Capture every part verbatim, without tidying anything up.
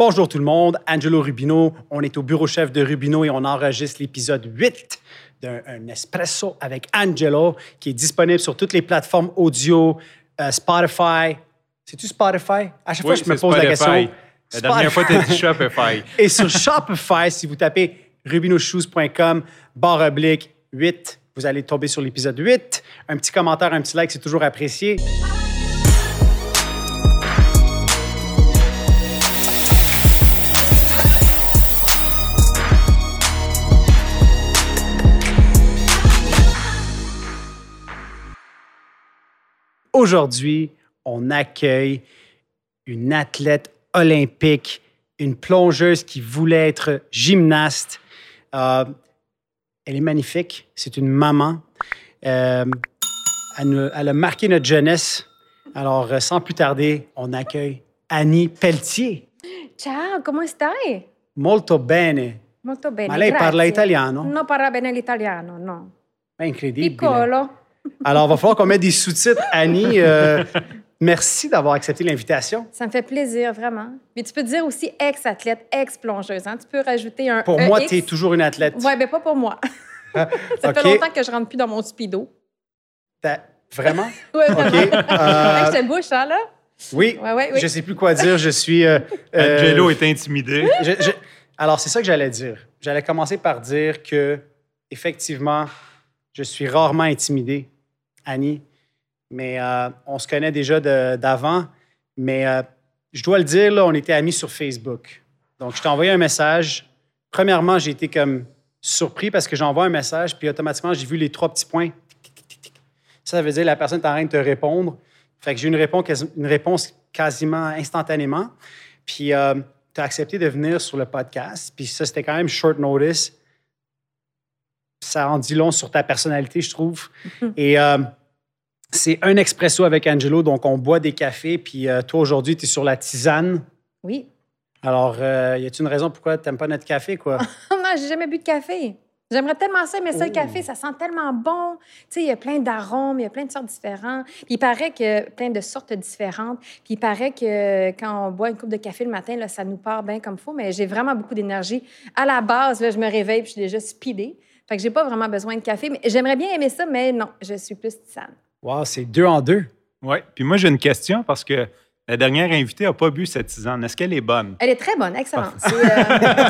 Bonjour tout le monde, Angelo Rubino. On est au bureau chef de Rubino et on enregistre l'épisode huit d'un un Espresso avec Angelo qui est disponible sur toutes les plateformes audio, euh, Spotify. C'est-tu Spotify? À chaque oui, fois, je me pose Spotify. la question. La Spotify. dernière fois, tu as dit Shopify. Et sur Shopify, si vous tapez rubino shoes point com, barre oblique huit, vous allez tomber sur l'épisode huit. Un petit commentaire, un petit like, c'est toujours apprécié. Aujourd'hui, on accueille une athlète olympique, une plongeuse qui voulait être gymnaste. Euh, elle est magnifique. C'est une maman. Euh, elle, nous, elle a marqué notre jeunesse. Alors, sans plus tarder, on accueille Annie Pelletier. Ciao, come stai? Molto bene. Molto bene, Ma lei grazie. parla italiano? Non parla bene l'italiano, no. Incredibile. Piccolo. Alors, il va falloir qu'on mette des sous-titres. Annie, euh, merci d'avoir accepté l'invitation. Ça me fait plaisir, vraiment. Mais tu peux dire aussi ex-athlète, ex-plongeuse. Hein? Tu peux rajouter un Pour E X. moi, tu es toujours une athlète. Oui, mais pas pour moi. Ça OK. fait longtemps que je rentre plus dans mon speedo. T'as- Vraiment? Oui, vraiment. OK. Euh, Je te bouche, hein, là? oui, Ouais, ouais, oui. je ne sais plus quoi dire. Je suis... euh, euh, Angelo est intimidé. je- je- alors, c'est ça que j'allais dire. J'allais commencer par dire que, effectivement, je suis rarement intimidé, Annie, mais euh, on se connaît déjà de- d'avant. Mais euh, je dois le dire, là, on était amis sur Facebook. Donc, je t'ai envoyé un message. Premièrement, j'ai été comme surpris parce que j'envoie un message, puis automatiquement, j'ai vu les trois petits points. Tic, tic, tic, tic. Ça, ça veut dire que la personne est en train de te répondre. Fait que j'ai une réponse, quasi- une réponse quasiment instantanément. Puis, euh, tu as accepté de venir sur le podcast. Puis ça, c'était quand même short notice. Ça en dit long sur ta personnalité, je trouve. Et euh, c'est un expresso avec Angelo, donc on boit des cafés. Puis euh, toi, aujourd'hui, tu es sur la tisane. Oui. Alors, euh, y a-t-il une raison pourquoi tu n'aimes pas notre café, quoi? non, j'ai jamais bu de café. J'aimerais tellement ça, mais ça, Oh. le café, ça sent tellement bon. Tu sais, il y a plein d'arômes, il y a plein de sortes différentes. Puis il paraît que plein de sortes différentes. Puis il paraît que quand on boit une coupe de café le matin, là, ça nous part bien comme il faut. Mais j'ai vraiment beaucoup d'énergie. À la base, là, je me réveille puis je suis déjà speedée. Fait que j'ai pas vraiment besoin de café. Mais j'aimerais bien aimer ça, mais non, je suis plus tisane. Wow, c'est deux en deux. Oui. Puis moi, j'ai une question parce que la dernière invitée n'a pas bu cette tisane. Est-ce qu'elle est bonne? Elle est très bonne, excellente. C'est, euh,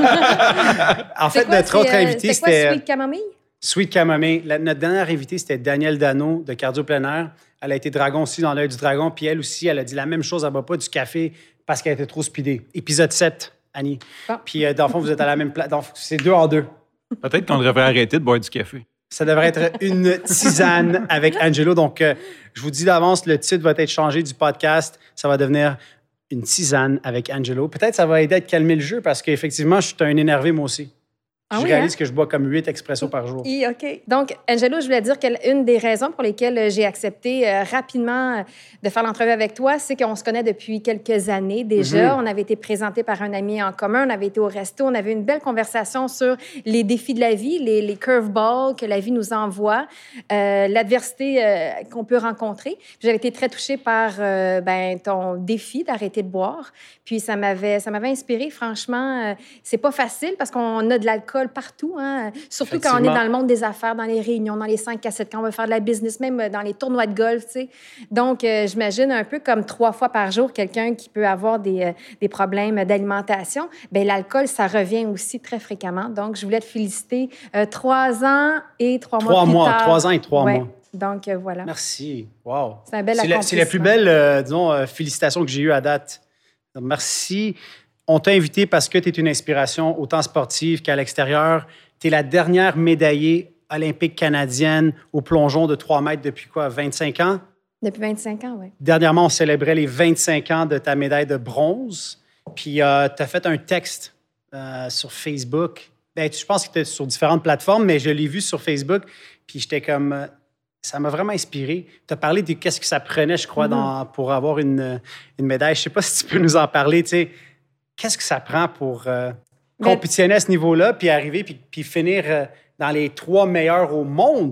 En c'est fait, quoi, notre c'est, autre euh, invité, c'est quoi, c'était Sweet Camomille? Sweet Camomille. La- notre dernière invitée, c'était Danielle Dano de Cardio Plein Air. Elle a été dragon aussi dans l'œil du dragon. Puis elle aussi, elle a dit la même chose. Elle ne boit pas du café parce qu'elle était trop speedée. Épisode sept, Annie. Bon. Puis euh, dans le fond, vous êtes à la même place. Donc, c'est deux en deux. Peut-être qu'on devrait arrêter de boire du café. Ça devrait être une tisane avec Angelo. Donc, euh, je vous dis d'avance, le titre va être changé du podcast. Ça va devenir une tisane avec Angelo. Peut-être ça va aider à calmer le jeu parce qu'effectivement, je suis un énervé moi aussi. Ah je oui, réalise hein? que je bois comme huit expressos par jour. Oui, OK. Donc, Angelo, je voulais dire qu'une des raisons pour lesquelles euh, j'ai accepté euh, rapidement euh, de faire l'entrevue avec toi, c'est qu'on se connaît depuis quelques années déjà. Mhm. On avait été présentés par un ami en commun, on avait été au resto, on avait eu une belle conversation sur les défis de la vie, les, les curveballs que la vie nous envoie, euh, l'adversité euh, qu'on peut rencontrer. Puis J'avais été très touchée par euh, ben, ton défi d'arrêter de boire. Puis ça m'avait, ça m'avait inspirée, franchement. Euh, c'est pas facile parce qu'on a de l'alcool partout, hein? Surtout quand on est Effectivement. dans le monde des affaires, dans les réunions, dans les cinq à sept, quand on veut faire de la business, même dans les tournois de golf, tu sais. Donc, euh, j'imagine un peu comme trois fois par jour, quelqu'un qui peut avoir des, euh, des problèmes d'alimentation. Bien, l'alcool, ça revient aussi très fréquemment. Donc, je voulais te féliciter. Euh, trois ans et trois, mois Trois plus mois, tard. trois ans et trois Ouais. mois. Donc, euh, voilà. Merci. Wow. C'est un bel C'est la, c'est la plus accomplissement. belle, euh, disons, euh, félicitations que j'ai eues à date. Donc, merci. On t'a invité parce que tu es une inspiration autant sportive qu'à l'extérieur. Tu es la dernière médaillée olympique canadienne au plongeon de trois mètres depuis quoi, vingt-cinq ans? Depuis vingt-cinq ans, oui. Dernièrement, on célébrait les vingt-cinq ans de ta médaille de bronze. Puis, euh, tu as fait un texte euh, sur Facebook. Ben, je pense que tu es sur différentes plateformes, mais je l'ai vu sur Facebook. Puis, j'étais comme... euh, ça m'a vraiment inspiré. Tu as parlé de qu'est-ce que ça prenait, je crois, dans, pour avoir une, une médaille. Je ne sais pas si tu peux nous en parler. Tu sais, qu'est-ce que ça prend pour euh, Ben- compétitionner à ce niveau-là, puis arriver, puis, puis finir euh, dans les trois meilleurs au monde?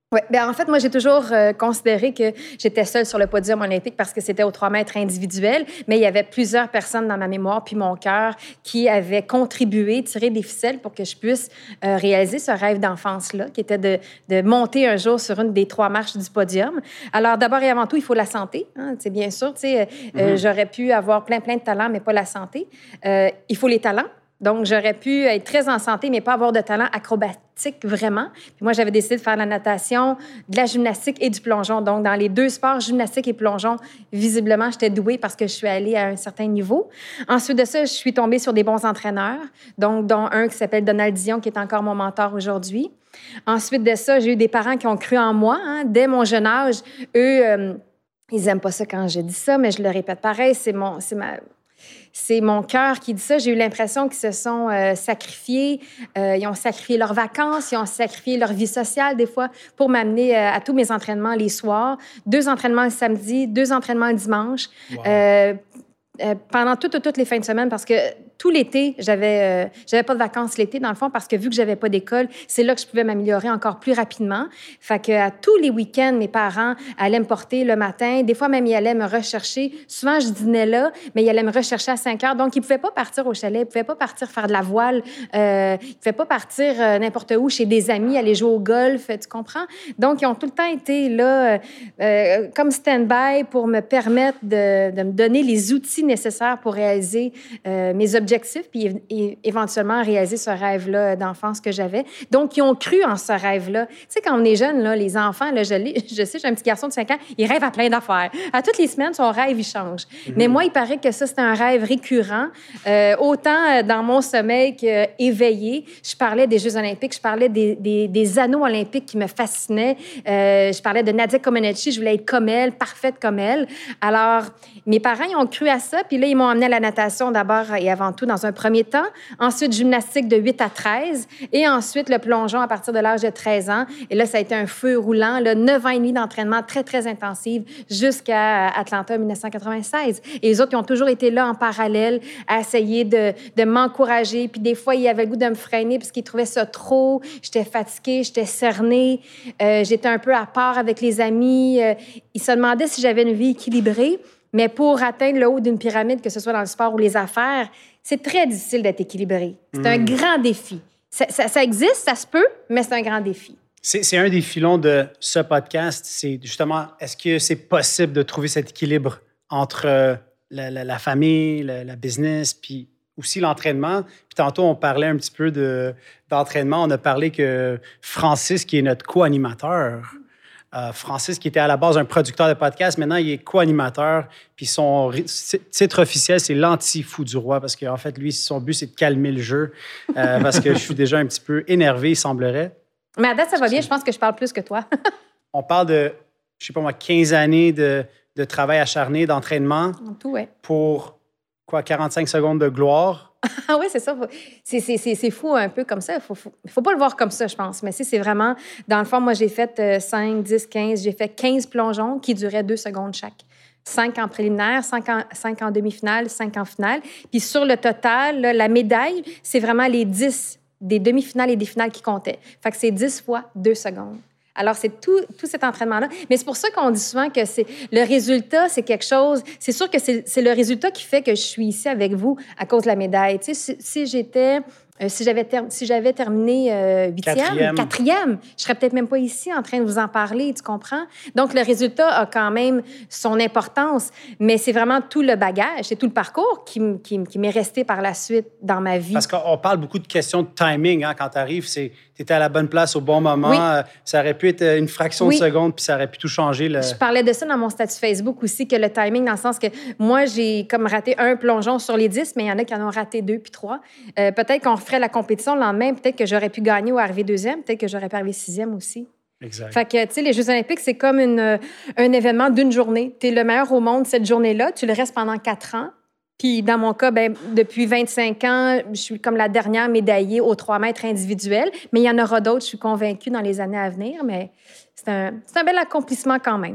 Oui, bien en fait, moi, j'ai toujours euh, considéré que j'étais seule sur le podium olympique parce que c'était aux trois mètres individuel, mais il y avait plusieurs personnes dans ma mémoire puis mon cœur qui avaient contribué, tiré des ficelles pour que je puisse euh, réaliser ce rêve d'enfance-là, qui était de, de monter un jour sur une des trois marches du podium. Alors, d'abord et avant tout, il faut la santé. Hein, c'est bien sûr, tu sais, euh, mm-hmm. j'aurais pu avoir plein, plein de talents, mais pas la santé. Euh, il faut les talents. Donc, j'aurais pu être très en santé, mais pas avoir de talent acrobatique vraiment. Puis moi, j'avais décidé de faire de la natation, de la gymnastique et du plongeon. Donc, dans les deux sports, gymnastique et plongeon, visiblement, j'étais douée parce que je suis allée à un certain niveau. Ensuite de ça, je suis tombée sur des bons entraîneurs, donc dont un qui s'appelle Donald Dion, qui est encore mon mentor aujourd'hui. Ensuite de ça, j'ai eu des parents qui ont cru en moi. Hein. Dès mon jeune âge, eux, euh, ils n'aiment pas ça quand je dis ça, mais je le répète pareil, c'est mon... C'est ma... C'est mon cœur qui dit ça. J'ai eu l'impression qu'ils se sont euh, sacrifiés. Euh, ils ont sacrifié leurs vacances, ils ont sacrifié leur vie sociale des fois pour m'amener euh, à tous mes entraînements les soirs. Deux entraînements le samedi, deux entraînements le dimanche. Wow. Euh, euh, pendant toutes, toutes les fins de semaine parce que tout l'été, j'avais, euh, j'avais pas de vacances l'été, dans le fond, parce que vu que j'avais pas d'école, c'est là que je pouvais m'améliorer encore plus rapidement. Fait que à tous les week-ends, mes parents allaient me porter le matin. Des fois, même, ils allaient me rechercher. Souvent, je dînais là, mais ils allaient me rechercher à cinq heures. Donc, ils pouvaient pas partir au chalet, ils pouvaient pas partir faire de la voile, euh, ils pouvaient pas partir euh, n'importe où chez des amis, aller jouer au golf, tu comprends? Donc, ils ont tout le temps été là, euh, comme stand-by pour me permettre de, de me donner les outils nécessaires pour réaliser euh, mes objectifs objectif, puis é- éventuellement réaliser ce rêve-là d'enfance que j'avais. Donc, ils ont cru en ce rêve-là. Tu sais, quand on est jeune, là, les enfants, là, je, je sais, j'ai un petit garçon de cinq ans, il rêve à plein d'affaires. À toutes les semaines, son rêve, il change. Mm-hmm. Mais moi, il paraît que ça, c'est un rêve récurrent, euh, autant dans mon sommeil qu'éveillé. Je parlais des Jeux olympiques, je parlais des, des, des anneaux olympiques qui me fascinaient. Euh, je parlais de Nadia Comaneci, je voulais être comme elle, parfaite comme elle. Alors, mes parents, ils ont cru à ça, puis là, ils m'ont emmené à la natation d'abord et avant tout dans un premier temps. Ensuite, gymnastique de huit à treize. Et ensuite, le plongeon à partir de l'âge de treize ans. Et là, ça a été un feu roulant. Là, neuf ans et demi d'entraînement très, très intensif jusqu'à Atlanta dix-neuf cent quatre-vingt-seize. Et les autres, ils ont toujours été là en parallèle à essayer de, de m'encourager. Puis des fois, ils avaient le goût de me freiner parce qu'ils trouvaient ça trop. J'étais fatiguée, j'étais cernée. Euh, j'étais un peu à part avec les amis. Euh, ils se demandaient si j'avais une vie équilibrée. Mais pour atteindre le haut d'une pyramide, que ce soit dans le sport ou les affaires, c'est très difficile d'être équilibré. C'est mmh. un grand défi. Ça, ça, ça existe, ça se peut, mais c'est un grand défi. C'est, c'est un des filons de ce podcast. C'est justement, est-ce que c'est possible de trouver cet équilibre entre euh, la, la, la famille, la, la business, puis aussi l'entraînement? Puis tantôt, on parlait un petit peu de, d'entraînement. On a parlé que Francis, qui est notre co-animateur, Euh, Francis, qui était à la base un producteur de podcast, maintenant, il est co-animateur. Puis son titre officiel, c'est l'anti-fou du roi, parce qu'en fait, lui, son but, c'est de calmer le jeu, euh, parce que je suis déjà un petit peu énervé, il semblerait. Mais à date, ça va bien. Je pense que je parle plus que toi. On parle de, je sais pas moi, quinze années de, de travail acharné, d'entraînement. En tout, ouais. Pour, quoi, quarante-cinq secondes de gloire. Ah oui, c'est ça. C'est, c'est, c'est, c'est fou un peu comme ça. Il faut, faut, faut pas le voir comme ça, je pense. Mais si c'est vraiment... Dans le fond, moi, j'ai fait euh, cinq, dix, quinze. J'ai fait quinze plongeons qui duraient deux secondes chaque. cinq en préliminaire, cinq en, cinq en demi-finale, cinq en finale. Puis sur le total, là, la médaille, c'est vraiment les dix des demi-finales et des finales qui comptaient. Fait que c'est dix fois deux secondes. Alors, c'est tout, tout cet entraînement-là. Mais c'est pour ça qu'on dit souvent que c'est le résultat, c'est quelque chose... C'est sûr que c'est, c'est le résultat qui fait que je suis ici avec vous à cause de la médaille. Tu sais, si, si j'étais... Euh, si, j'avais ter- si j'avais terminé euh, huitième, quatrième. quatrième, je serais peut-être même pas ici en train de vous en parler, tu comprends? Donc, le résultat a quand même son importance, mais c'est vraiment tout le bagage, c'est tout le parcours qui, m- qui, m- qui m'est resté par la suite dans ma vie. Parce qu'on parle beaucoup de questions de timing, hein, quand tu arrives, c'est tu étais à la bonne place au bon moment, oui. euh, ça aurait pu être une fraction oui. de seconde, puis ça aurait pu tout changer. Le... Je parlais de ça dans mon statut Facebook aussi, que le timing, dans le sens que moi, j'ai comme raté un plongeon sur les dix, mais il y en a qui en ont raté deux puis trois. Euh, peut-être qu'on ferait la compétition le lendemain, peut-être que j'aurais pu gagner ou arriver deuxième, peut-être que j'aurais pu arriver sixième aussi. Exact. Fait que, tu sais, les Jeux olympiques, c'est comme une, un événement d'une journée. Tu es le meilleur au monde cette journée-là, tu le restes pendant quatre ans. Puis dans mon cas, ben, depuis vingt-cinq ans, je suis comme la dernière médaillée aux trois mètres individuels. Mais il y en aura d'autres, je suis convaincue, dans les années à venir. Mais c'est un, c'est un bel accomplissement quand même.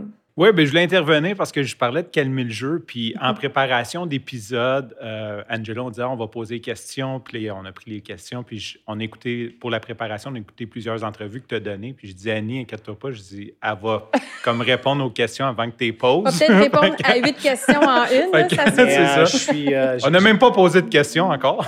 Oui, bien, je voulais intervenir parce que je parlais de calmer le jeu. Puis en préparation d'épisodes, euh, Angela, on disait on va poser des questions. Puis on a pris les questions. Puis je- on a écouté, pour la préparation, on a écouté plusieurs entrevues que tu as données. Puis je dis Annie, inquiète-toi pas. Je dis elle va comme répondre aux questions avant que tu les poses. On va peut-être répondre à huit questions en une. Là, que- ça se c'est fait. Euh, ça. je suis, euh, On n'a même pas posé de questions encore.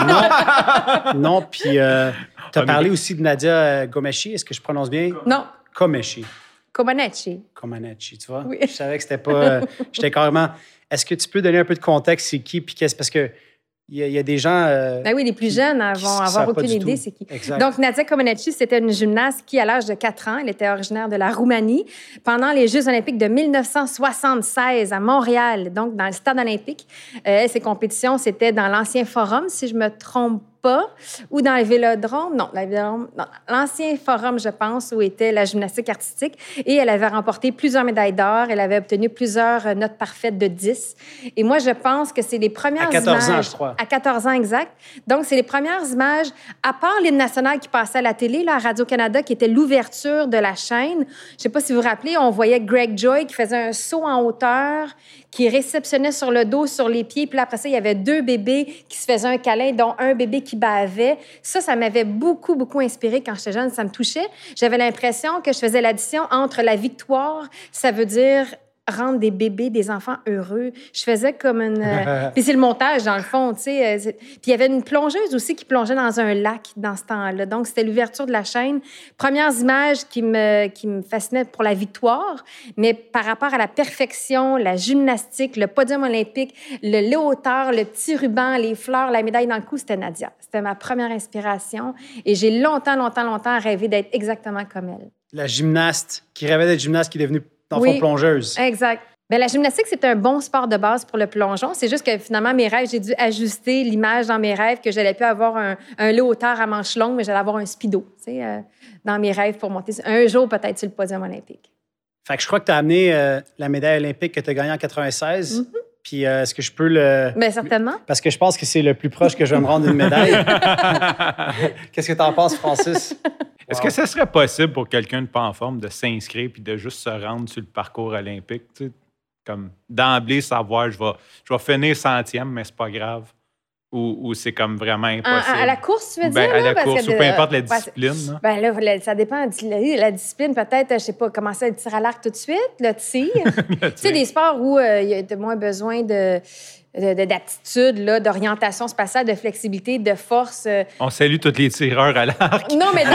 Non, non. Puis euh, tu as On parlé est- aussi de Nadia euh, Gomeshi. Est-ce que je prononce bien? Non, Komeshi. Comaneci. Comaneci, tu vois? Oui. Je savais que c'était pas... euh, J'étais carrément... Est-ce que tu peux donner un peu de contexte, c'est qui? Puis qu'est-ce... Parce que il y, a- il y a des gens... euh, Ben oui, les plus jeunes qui- vont qui avoir savent pas aucune du idée tout. c'est qui. Exact. Donc, Nadia Comaneci, c'était une gymnaste qui, à l'âge de quatre ans, elle était originaire de la Roumanie, pendant les Jeux olympiques de mille neuf cent soixante-seize à Montréal, donc dans le stade olympique. Euh, ses compétitions, c'était dans l'ancien forum, si je me trompe pas, ou dans le vélodrome. Non, le vélodrome, non, l'ancien forum, je pense, où était la gymnastique artistique. Et elle avait remporté plusieurs médailles d'or. Elle avait obtenu plusieurs notes parfaites de dix. Et moi, je pense que c'est les premières À quatorze images... ans, je crois. À quatorze ans, exact. Donc, c'est les premières images, à part l'hymne national qui passait à la télé, là, à Radio-Canada, qui était l'ouverture de la chaîne. Je ne sais pas si vous vous rappelez, on voyait Greg Joy qui faisait un saut en hauteur, qui réceptionnait sur le dos, sur les pieds. Puis là, après ça, il y avait deux bébés qui se faisaient un câlin, dont un bébé qui bavait. Ça, ça m'avait beaucoup, beaucoup inspiré quand j'étais jeune. Ça me touchait. J'avais l'impression que je faisais l'addition entre la victoire, ça veut dire rendre des bébés, des enfants heureux. Je faisais comme une... euh, Puis c'est le montage, dans le fond, tu sais. euh, c'est- Puis il y avait une plongeuse aussi qui plongeait dans un lac dans ce temps-là. Donc, c'était l'ouverture de la chaîne. Premières images qui me, qui me fascinaient pour la victoire, mais par rapport à la perfection, la gymnastique, le podium olympique, le léotard, le petit ruban, les fleurs, la médaille dans le cou, c'était Nadia. C'était ma première inspiration. Et j'ai longtemps, longtemps, longtemps rêvé d'être exactement comme elle. La gymnaste qui rêvait d'être gymnaste qui est devenue, dans le Oui. fond, plongeuse. Exact. Bien, la gymnastique, c'est un bon sport de base pour le plongeon. C'est juste que finalement, mes rêves, j'ai dû ajuster l'image dans mes rêves que j'allais plus avoir un, un léotard à manches longues, mais j'allais avoir un speedo, tu sais, euh, dans mes rêves pour monter un jour peut-être sur le podium olympique. Fait que je crois que tu as amené euh, la médaille olympique que tu as gagnée en quatre-vingt-seize. Mm-hmm. Puis euh, est-ce que je peux le... Bien, certainement. Parce que je pense que c'est le plus proche que je vais me rendre d'une médaille. Qu'est-ce que tu en penses, Francis? Est-ce Wow. que ce serait possible pour quelqu'un de pas en forme de s'inscrire puis de juste se rendre sur le parcours olympique? Tu sais, comme d'emblée savoir, je vais, je vais finir centième, mais c'est pas grave. Ou, ou c'est comme vraiment À, impossible? à- à la course, tu veux Ben, dire? à là, la parce course, que ou peu importe la ouais, c'est- discipline. là. Ben là, la- ça dépend de la, la discipline. Peut-être, je sais pas, commencer à tirer à l'arc tout de suite, le tir. tu sais, des sports où euh, il y a de moins besoin de, de- de- d'aptitude, là, d'orientation spatiale, de flexibilité, de force. euh. On salue tous les tireurs à l'arc. Non, mais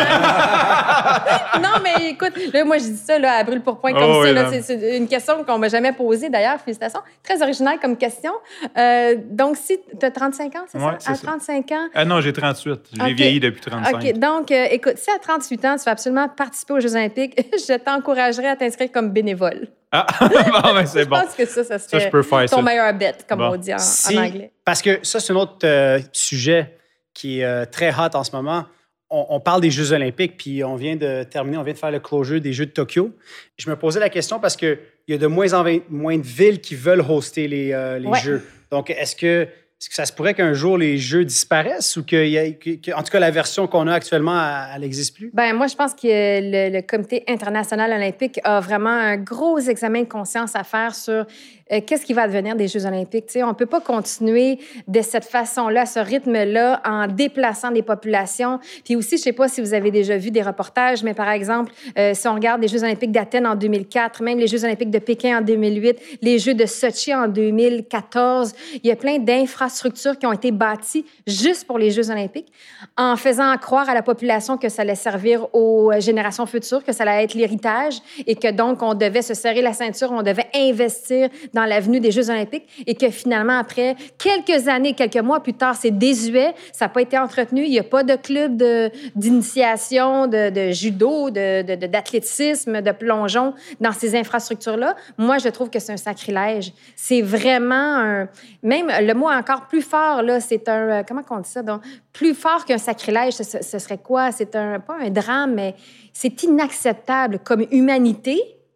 dans- non, mais écoute, là, moi, je dis ça là, à brûle pour point comme Oh, ça. oui, là, non. c'est, c'est une question qu'on m'a jamais posée, d'ailleurs. Félicitations. Très originale comme question. Euh, donc, si tu as trente-cinq ans, c'est Ouais, ça? c'est À ça. trente-cinq ans, Ah non, j'ai trente-huit. J'ai OK. vieilli depuis trente-cinq. OK, donc, euh, écoute, si à trente-huit ans, tu veux absolument participer aux Jeux olympiques, je t'encouragerais à t'inscrire comme bénévole. Ah, bon, ben, c'est Je bon. pense que ça, ça Ça, serait je peux faire ton ça. meilleur bet, comme Bon. on dit en, en Si- anglais. Parce que ça, c'est un autre euh, sujet qui est euh, très hot en ce moment. On, on parle des Jeux olympiques, puis on vient de terminer, on vient de faire le closure des Jeux de Tokyo. Je me posais la question parce qu'il y a de moins en moins de villes qui veulent hoster les, euh, les Ouais. Jeux. Donc, est-ce que, est-ce que ça se pourrait qu'un jour les Jeux disparaissent ou qu'il y a, que- que- en tout cas, la version qu'on a actuellement, elle n'existe plus? Ben moi, je pense que le, le Comité international olympique a vraiment un gros examen de conscience à faire sur euh, qu'est-ce qui va advenir des Jeux olympiques. Tu sais, on ne peut pas continuer de cette façon-là, à ce rythme-là, en déplaçant des populations. Puis aussi, je ne sais pas si vous avez déjà vu des reportages, mais par exemple, euh, si on regarde les Jeux olympiques d'Athènes en deux mille quatre, même les Jeux olympiques de Pékin en deux mille huit, les Jeux de Sochi en deux mille quatorze, il y a plein d'infrastructures qui ont été bâties juste pour les Jeux olympiques, en faisant croire à la population que ça allait servir aux générations futures, que ça allait être l'héritage et que donc on devait se serrer la ceinture, on devait investir dans l'avenue des Jeux olympiques et que finalement, après quelques années, quelques mois plus tard, c'est désuet, ça n'a pas été entretenu, il n'y a pas de club de, d'initiation, de, de judo, de, de, de- d'athlétisme, de plongeon dans ces infrastructures-là. Moi, je trouve que c'est un sacrilège. C'est vraiment un... Même le mot encore plus fort, là, c'est un... euh, Comment on dit ça? Donc, plus fort qu'un sacrilège, ce, ce serait quoi? C'est un, pas un drame, mais c'est inacceptable comme humanité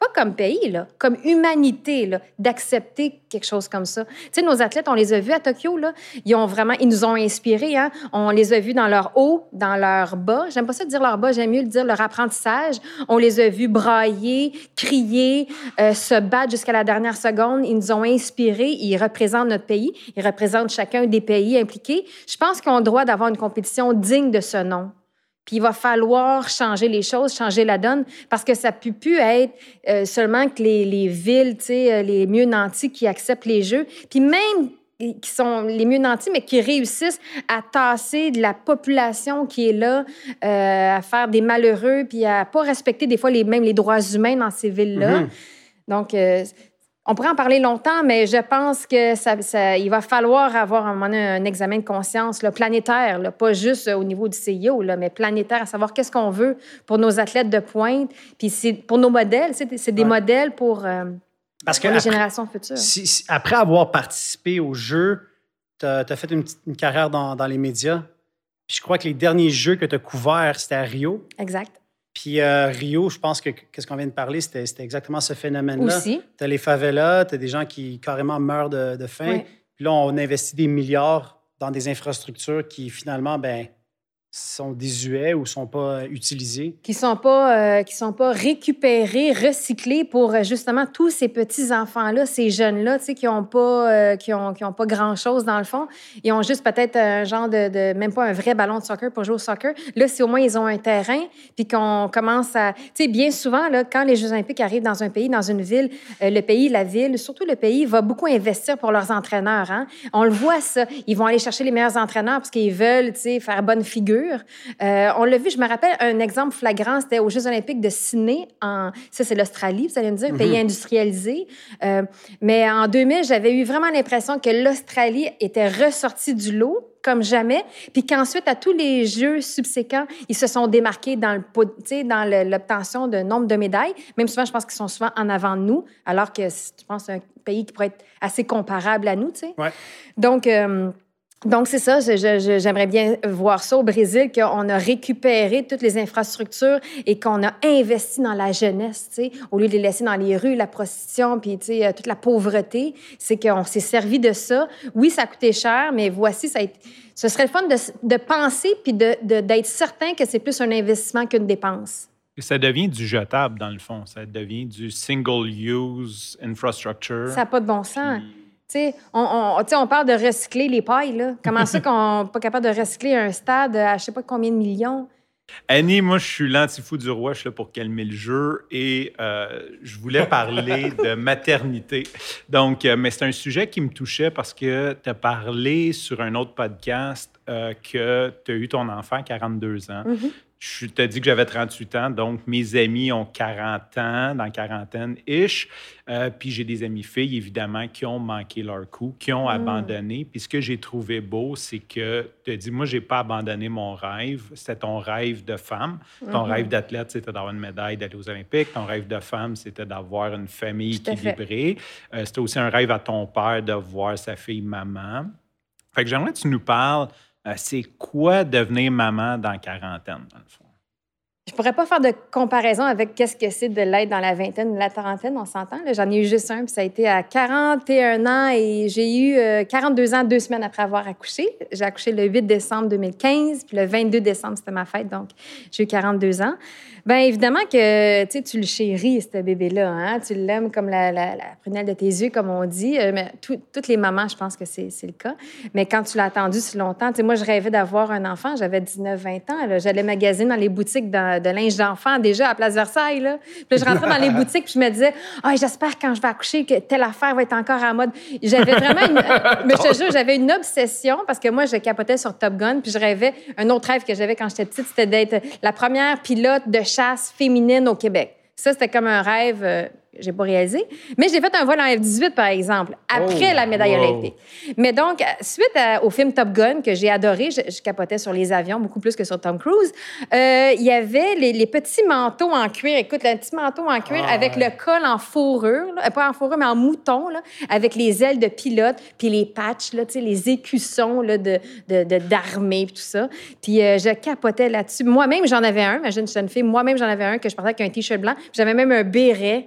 pas comme pays, là, comme humanité, là, d'accepter quelque chose comme ça. Tu sais, nos athlètes, on les a vus à Tokyo, là, ils ont vraiment, ils nous ont inspirés, hein. On les a vus dans leur haut, dans leur bas. J'aime pas ça dire leur bas, j'aime mieux le dire leur apprentissage. On les a vus brailler, crier, euh, se battre jusqu'à la dernière seconde. Ils nous ont inspirés, ils représentent notre pays, ils représentent chacun des pays impliqués. Je pense qu'ils ont le droit d'avoir une compétition digne de ce nom. Puis il va falloir changer les choses, changer la donne, parce que ça ne peut plus être euh, seulement que les, les villes, tu sais, les mieux nantis qui acceptent les jeux. Puis même qui sont les mieux nantis, mais qui réussissent à tasser de la population qui est là, euh, à faire des malheureux, puis à pas respecter des fois les, même les droits humains dans ces villes-là. Mm-hmm. Donc, euh, on pourrait en parler longtemps, mais je pense que ça, ça, il va falloir avoir un, un examen de conscience là, planétaire, là, pas juste au niveau du C I O, là, mais planétaire, à savoir qu'est-ce qu'on veut pour nos athlètes de pointe, puis c'est pour nos modèles, c'est, c'est des ouais. modèles pour, euh, Parce que pour les après, générations futures. Si, si, après avoir participé aux Jeux, tu as fait une, une carrière dans, dans les médias, puis je crois que les derniers Jeux que tu as couverts, c'était à Rio. Exact. Puis euh, Rio, je pense que qu'est-ce qu'on vient de parler, c'était, c'était exactement ce phénomène-là. Aussi. Tu as les favelas, tu as des gens qui carrément meurent de, de faim. Oui. Puis là, on investit des milliards dans des infrastructures qui, finalement, ben sont désuets ou sont pas utilisés. Qui sont pas, euh, qui sont pas récupérés, recyclés pour justement tous ces petits enfants-là, ces jeunes-là, tu sais, qui ont pas, euh, qui ont, qui ont pas grand-chose dans le fond. Ils ont juste peut-être un genre de, de, même pas un vrai ballon de soccer pour jouer au soccer. Là, si au moins ils ont un terrain, puis qu'on commence à, tu sais, bien souvent là, quand les Jeux olympiques arrivent dans un pays, dans une ville, euh, le pays, la ville, surtout le pays, va beaucoup investir pour leurs entraîneurs. Hein? On le voit ça. Ils vont aller chercher les meilleurs entraîneurs parce qu'ils veulent, tu sais, faire bonne figure. Euh, on l'a vu, je me rappelle un exemple flagrant, c'était aux Jeux olympiques de Sydney. En, ça, c'est l'Australie, vous allez me dire, mm-hmm. pays industrialisé. Euh, mais en deux mille, j'avais eu vraiment l'impression que l'Australie était ressortie du lot comme jamais, puis qu'ensuite, à tous les Jeux subséquents, ils se sont démarqués dans, le, dans le, l'obtention de nombre de médailles. Même souvent, je pense qu'ils sont souvent en avant de nous, alors que je pense que c'est un pays qui pourrait être assez comparable à nous. Ouais. Donc... Euh, Donc, c'est ça, je, je, j'aimerais bien voir ça au Brésil, qu'on a récupéré toutes les infrastructures et qu'on a investi dans la jeunesse, tu sais, au lieu de les laisser dans les rues, la prostitution, puis, tu sais, toute la pauvreté. C'est qu'on s'est servi de ça. Oui, ça a coûté cher, mais voici, ça a été... ce serait le fun de, de penser puis de, de, d'être certain que c'est plus un investissement qu'une dépense. Ça devient du jetable, dans le fond. Ça devient du single-use infrastructure. Ça n'a pas de bon sens. Puis... T'sais, on, on, on parle de recycler les pailles. Là. Comment ça qu'on n'est pas capable de recycler un stade à je ne sais pas combien de millions? Annie, moi, je suis l'antifou du roi. Je suis là pour calmer le jeu. Et euh, je voulais parler de maternité. Donc, euh, mais c'est un sujet qui me touchait parce que tu as parlé sur un autre podcast euh, que tu as eu ton enfant à quarante-deux ans. Mm-hmm. Je t'ai dit que j'avais trente-huit ans, donc mes amis ont quarante ans, dans quarantaine-ish. Euh, puis j'ai des amis filles, évidemment, qui ont manqué leur coup, qui ont mmh. abandonné. Puis ce que j'ai trouvé beau, c'est que tu as dit, moi, je n'ai pas abandonné mon rêve. C'était ton rêve de femme. Mmh. Ton rêve d'athlète, c'était d'avoir une médaille, d'aller aux Olympiques. Ton rêve de femme, c'était d'avoir une famille Tout équilibrée. Euh, c'était aussi un rêve à ton père de voir sa fille maman. Fait que j'aimerais que tu nous parles... Euh, c'est quoi devenir maman dans la quarantaine, dans le fond? Je pourrais pas faire de comparaison avec qu'est-ce que c'est de l'être dans la vingtaine ou la trentaine, on s'entend. Là. J'en ai eu juste un, puis ça a été à quarante et un ans et j'ai eu euh, quarante-deux ans deux semaines après avoir accouché. J'ai accouché le huit décembre deux mille quinze, puis le vingt-deux décembre, c'était ma fête, donc j'ai eu quarante-deux ans. Bien, évidemment que tu le chéris, ce bébé-là. Hein? Tu l'aimes comme la, la, la prunelle de tes yeux, comme on dit. Euh, mais tout, toutes les mamans, je pense que c'est, c'est le cas. Mais quand tu l'as attendu si longtemps, moi, je rêvais d'avoir un enfant. J'avais dix-neuf vingt ans. Là. J'allais magasiner dans les boutiques de, de linge d'enfant, déjà, à Place Versailles. Là. Puis là, je rentrais dans les boutiques puis je me disais, ah, j'espère quand je vais accoucher que telle affaire va être encore à mode. J'avais vraiment une... Mais je te jure, j'avais une obsession parce que moi, je capotais sur Top Gun puis je rêvais... Un autre rêve que j'avais quand j'étais petite, c'était d'être la première pilote de chasse féminine au Québec. Ça, c'était comme un rêve... Euh, j'ai pas réalisé. Mais j'ai fait un vol en F dix-huit, par exemple, après oh, la médaille wow. olympique. Mais donc, suite à, au film Top Gun, que j'ai adoré, je, je capotais sur les avions beaucoup plus que sur Tom Cruise, euh, il y avait les, les petits manteaux en cuir. Écoute, le petit manteau en cuir ah, avec ouais. le col en fourrure, là, pas en fourrure, mais en mouton, là, avec les ailes de pilote, puis les patchs, là, les écussons là, de, de, de, d'armée, puis tout ça. Puis euh, je capotais là-dessus. Moi-même, j'en avais un. Imagine, je suis une fille. Moi-même, j'en avais un que je portais avec un T-shirt blanc. J'avais même un béret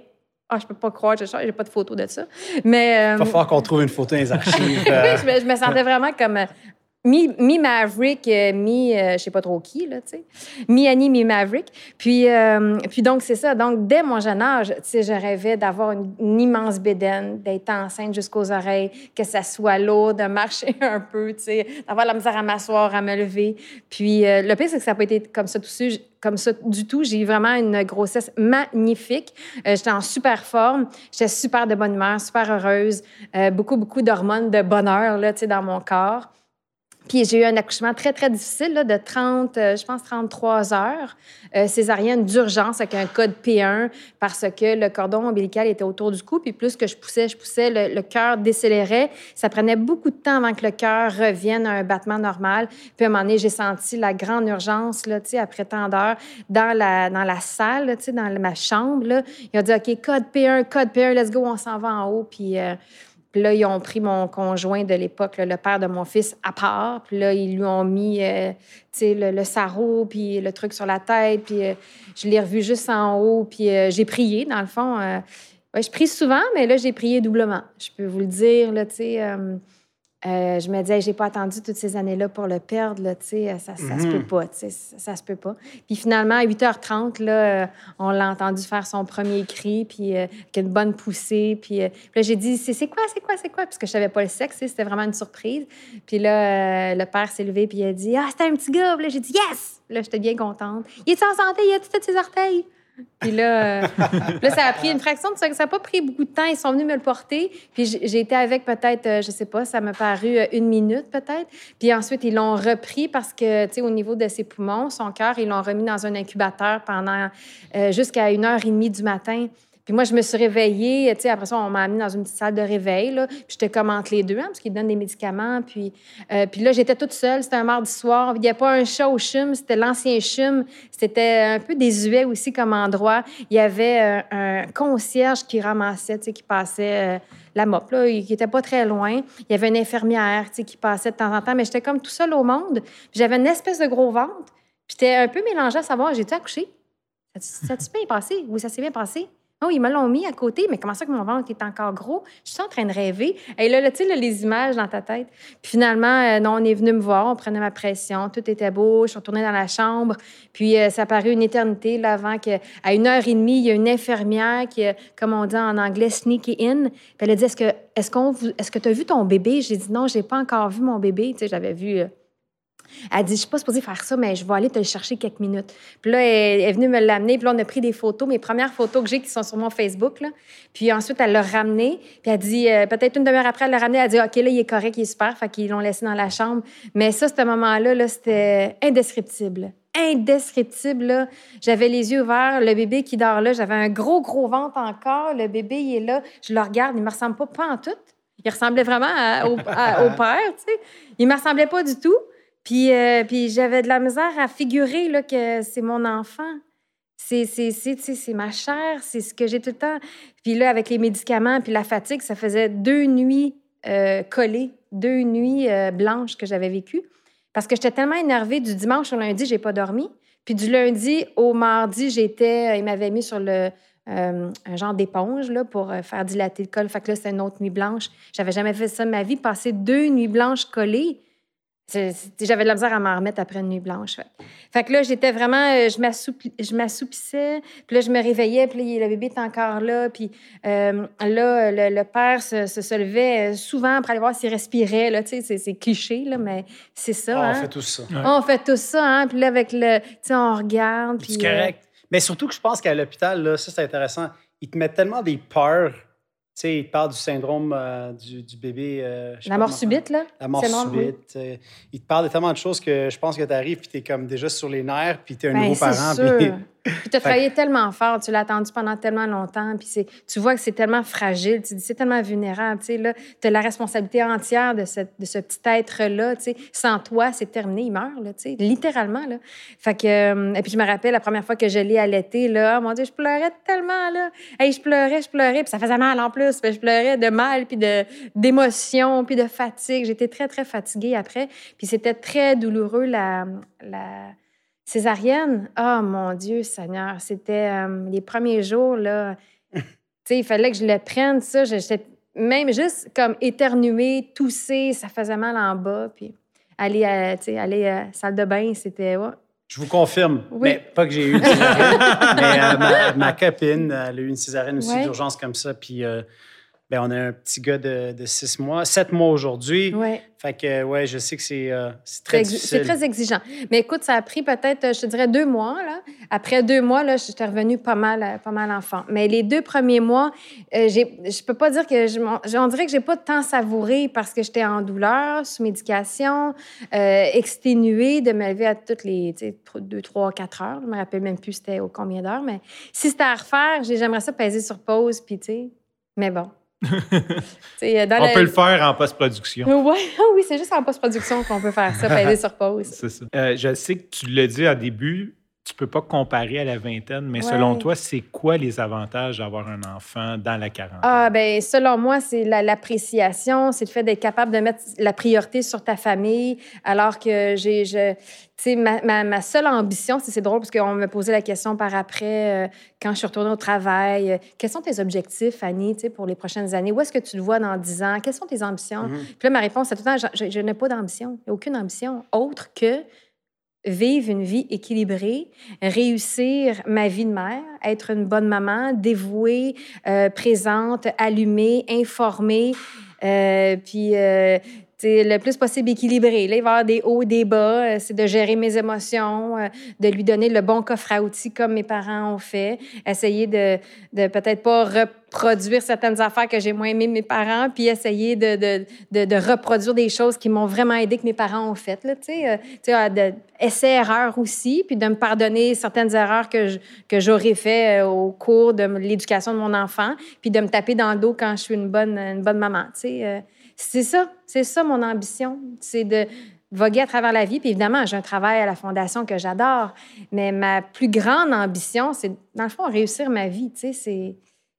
Ah, je peux pas croire, je n'ai pas de photo de ça. Mais, euh... Il va falloir qu'on trouve une photo dans les archives. Euh... oui, je me, je me sentais vraiment comme mi, mi-Maverick, euh, mi, euh, je sais pas trop qui, là, tu sais. Mi-Annie, mi-Maverick. Puis, euh, puis donc, c'est ça. Donc, dès mon jeune âge, tu sais, je rêvais d'avoir une, une immense bédaine, d'être enceinte jusqu'aux oreilles, que ça soit lourd, de marcher un peu, tu sais, d'avoir la misère à m'asseoir, à me lever. Puis, euh, le pire, c'est que ça n'a pas été comme ça tout de suite. Comme ça du tout. J'ai eu vraiment une grossesse magnifique. Euh, j'étais en super forme. J'étais super de bonne humeur, super heureuse. Euh, beaucoup, beaucoup d'hormones de bonheur là, tu sais, dans mon corps. Puis j'ai eu un accouchement très, très difficile là, de trente, euh, je pense, trente-trois heures. Euh, césarienne d'urgence avec un code P un parce que le cordon ombilical était autour du cou. Puis plus que je poussais, je poussais, le, le cœur décélérait. Ça prenait beaucoup de temps avant que le cœur revienne à un battement normal. Puis à un moment donné, j'ai senti la grande urgence, là, tu sais, après tant d'heures, dans la, dans la salle, là, tu sais, dans ma chambre. Là. Il a dit, OK, code P un, code P un, let's go, on s'en va en haut. Puis... Euh, Puis là, ils ont pris mon conjoint de l'époque, là, le père de mon fils, à part. Puis là, ils lui ont mis, euh, tu sais, le, le sarrau, puis le truc sur la tête. Puis euh, je l'ai revu juste en haut. Puis euh, j'ai prié, dans le fond. Euh, ouais, je prie souvent, mais là, j'ai prié doublement. Je peux vous le dire, là, tu sais. Euh, euh, je me disais, j'ai pas attendu toutes ces années-là pour le perdre, là, tu sais. Ça, ça mm-hmm. se peut pas, tu sais. Ça, ça se peut pas. Puis finalement, à huit heures trente, là, euh, on l'a entendu faire son premier cri, puis euh, avec une bonne poussée. Puis, euh, puis là, j'ai dit, c'est, c'est quoi, c'est quoi, c'est quoi? Parce que je savais pas le sexe, c'était vraiment une surprise. Puis là, euh, le père s'est levé, puis il a dit, ah, c'était un petit gars. Puis là, j'ai dit, yes! Là, j'étais bien contente. Il est en santé, il a tous ses orteils. Puis là, euh, là, ça a pris une fraction de ça. Ça n'a pas pris beaucoup de temps. Ils sont venus me le porter. Puis j'ai été avec peut-être, euh, je sais pas, ça m'a paru euh, une minute peut-être. Puis ensuite, ils l'ont repris parce que, tu sais, au niveau de ses poumons, son cœur, ils l'ont remis dans un incubateur pendant euh, jusqu'à une heure et demie du matin. Puis moi, je me suis réveillée. Tu sais, après ça, on m'a amenée dans une petite salle de réveil. Là, puis j'étais comme entre les deux, hein, parce qu'ils donnent des médicaments. Puis, euh, puis là, j'étais toute seule. C'était un mardi soir. Il n'y a pas un chat au C H U M. C'était l'ancien C H U M. C'était un peu désuet aussi comme endroit. Il y avait euh, un concierge qui ramassait, tu sais, qui passait euh, la mop, là, qui n'était pas très loin. Il y avait une infirmière, tu sais, qui passait de temps en temps. Mais j'étais comme tout seul au monde. Puis j'avais une espèce de gros ventre. Puis j'étais un peu mélangée à savoir, j'ai-tu accouché? Ça s'est bien passé? Oui, ça s'est bien passé. Oh, ils me l'ont mis à côté, mais comment ça que mon ventre est encore gros? Je suis en train de rêver. Et là, là tu sais, là, les images dans ta tête. Puis finalement, euh, non, on est venu me voir, on prenait ma pression, tout était beau, je suis retournée dans la chambre. Puis euh, ça a paru une éternité, là, avant qu'à une heure et demie, il y a une infirmière qui, comme on dit en anglais, sneaky in. Puis elle a dit, est-ce que, est-ce qu'on, est-ce que tu as vu ton bébé? J'ai dit, non, je n'ai pas encore vu mon bébé. Tu sais, j'avais vu... Euh, Elle dit, je ne suis pas supposée faire ça, mais je vais aller te le chercher quelques minutes. Puis là, elle est venue me l'amener. Puis là, on a pris des photos, mes premières photos que j'ai qui sont sur mon Facebook. Là. Puis ensuite, elle l'a ramené. Puis elle dit, euh, peut-être une demi-heure après, elle l'a ramené. Elle a dit, OK, là, il est correct, il est super. Fait qu'ils l'ont laissé dans la chambre. Mais ça, ce moment-là, là, c'était indescriptible. Indescriptible, là. J'avais les yeux ouverts, le bébé qui dort là. J'avais un gros, gros ventre encore. Le bébé, il est là. Je le regarde, il ne me ressemble pas, pas en tout. Il ressemblait vraiment à, au, à, au père, tu sais. Il ne me ressemblait pas du tout. Puis, euh, puis j'avais de la misère à figurer là, que c'est mon enfant. C'est, c'est, c'est, c'est ma chair, c'est ce que j'ai tout le temps. Puis là, avec les médicaments puis la fatigue, ça faisait deux nuits euh, collées, deux nuits euh, blanches que j'avais vécues. Parce que j'étais tellement énervée du dimanche au lundi, j'ai pas dormi. Puis du lundi au mardi, j'étais... Il m'avait mis sur le... Euh, un genre d'éponge là, pour faire dilater le col. Fait que là, c'était une autre nuit blanche. J'avais jamais fait ça de ma vie, passer deux nuits blanches collées. J'avais de la misère à m'en remettre après une nuit blanche. Fait, fait que là, j'étais vraiment... Je, m'assoupli, je m'assoupissais, puis là, je me réveillais, puis là, le bébé était encore là. Puis euh, là, le, le père se, se, se levait souvent pour aller voir s'il respirait. Là, c'est, c'est cliché, là, mais c'est ça. Ah, hein? On fait tout ça. Ouais. On fait tout ça. Hein? Puis là, avec le... Tu sais, on regarde. C'est correct. Euh... Mais surtout que je pense qu'à l'hôpital, là, ça, c'est intéressant. Ils te mettent tellement des peurs. Tu sais, il te parle du syndrome euh, du, du bébé... Euh, la mort subite, là? La mort subite. Oui. Euh, il te parle de tellement de choses que je pense que tu arrives puis tu es comme déjà sur les nerfs puis tu es un ben, nouveau parent. Sûr. Puis puis tu as travaillé tellement fort, tu l'as attendu pendant tellement longtemps, puis c'est, tu vois que c'est tellement fragile, tu dis, c'est tellement vulnérable. Tu as la responsabilité entière de ce, de ce petit être-là. T'sais. Sans toi, c'est terminé, il meurt, là, littéralement. Là. Fait que, euh, et puis je me rappelle, la première fois que je l'ai allaité, là, oh, mon Dieu, je pleurais tellement. Là. Hey, je pleurais, je pleurais, puis ça faisait mal en plus. Je pleurais de mal, puis de, d'émotion, puis de fatigue. J'étais très, très fatiguée après. Puis c'était très douloureux, la... la césarienne, oh mon Dieu Seigneur, c'était euh, les premiers jours, là, sais, il fallait que je le prenne, ça. J'étais même juste comme éternuer, tousser, ça faisait mal en bas. Puis aller à, tu sais, aller à la salle de bain, c'était... Ouais. Je vous confirme, Oui. mais pas que j'ai eu une césarienne, mais euh, ma, ma copine, elle a eu une césarienne aussi Ouais. d'urgence comme ça. Puis euh, ben, on a un petit gars de, de six mois, sept mois aujourd'hui. Ouais. Fait que, ouais, je sais que c'est, euh, c'est très C'est, difficile. c'est très exigeant. Mais écoute, ça a pris peut-être, je te dirais, deux mois. Là. Après deux mois, là, j'étais revenue pas mal, pas mal enfant. Mais les deux premiers mois, euh, j'ai, je peux pas dire que... Je, on dirait que j'ai pas tant savouré parce que j'étais en douleur, sous médication, euh, exténuée de me lever à toutes les deux, trois, quatre heures. Je me rappelle même plus c'était au combien d'heures. Mais si c'était à refaire, j'aimerais ça peser sur pause. Puis, tu sais, mais bon. Dans On la... peut le faire en post-production. Ouais. Oui, c'est juste en post-production qu'on peut faire ça, peser sur pause. C'est ça. Euh, je sais que tu l'as dit au début, tu peux pas comparer à la vingtaine, mais Ouais. selon toi, c'est quoi les avantages d'avoir un enfant dans la quarantaine? Ah, bien, selon moi, c'est la, l'appréciation, c'est le fait d'être capable de mettre la priorité sur ta famille, alors que j'ai... Je, tu sais, ma, ma, ma seule ambition, c'est, c'est drôle parce qu'on me posait la question par après, euh, quand je suis retournée au travail, euh, quels sont tes objectifs, Annie, tu sais, pour les prochaines années? Où est-ce que tu le vois dans dix ans? Quelles sont tes ambitions? Mm-hmm. Puis là, ma réponse, c'est tout le temps, je, je, je n'ai pas d'ambition. Il n'y a aucune ambition autre que vivre une vie équilibrée, réussir ma vie de mère, être une bonne maman, dévouée, euh, présente, allumée, informée, euh, puis euh, le plus possible équilibré. Là, il va y avoir des hauts, des bas. C'est de gérer mes émotions, euh, de lui donner le bon coffre à outils comme mes parents ont fait. Essayer de, de peut-être pas reproduire certaines affaires que j'ai moins aimées de mes parents, puis essayer de, de, de, de reproduire des choses qui m'ont vraiment aidé que mes parents ont faites. Là, tu sais, euh, tu sais, de essai-erreur aussi, puis de me pardonner certaines erreurs que, je, que j'aurais fait euh, au cours de l'éducation de mon enfant, puis de me taper dans le dos quand je suis une bonne, une bonne maman. Tu sais, euh, c'est ça, c'est ça mon ambition, c'est de voguer à travers la vie. Puis évidemment, j'ai un travail à la Fondation que j'adore, mais ma plus grande ambition, c'est, dans le fond, réussir ma vie. Tu sais, c'est,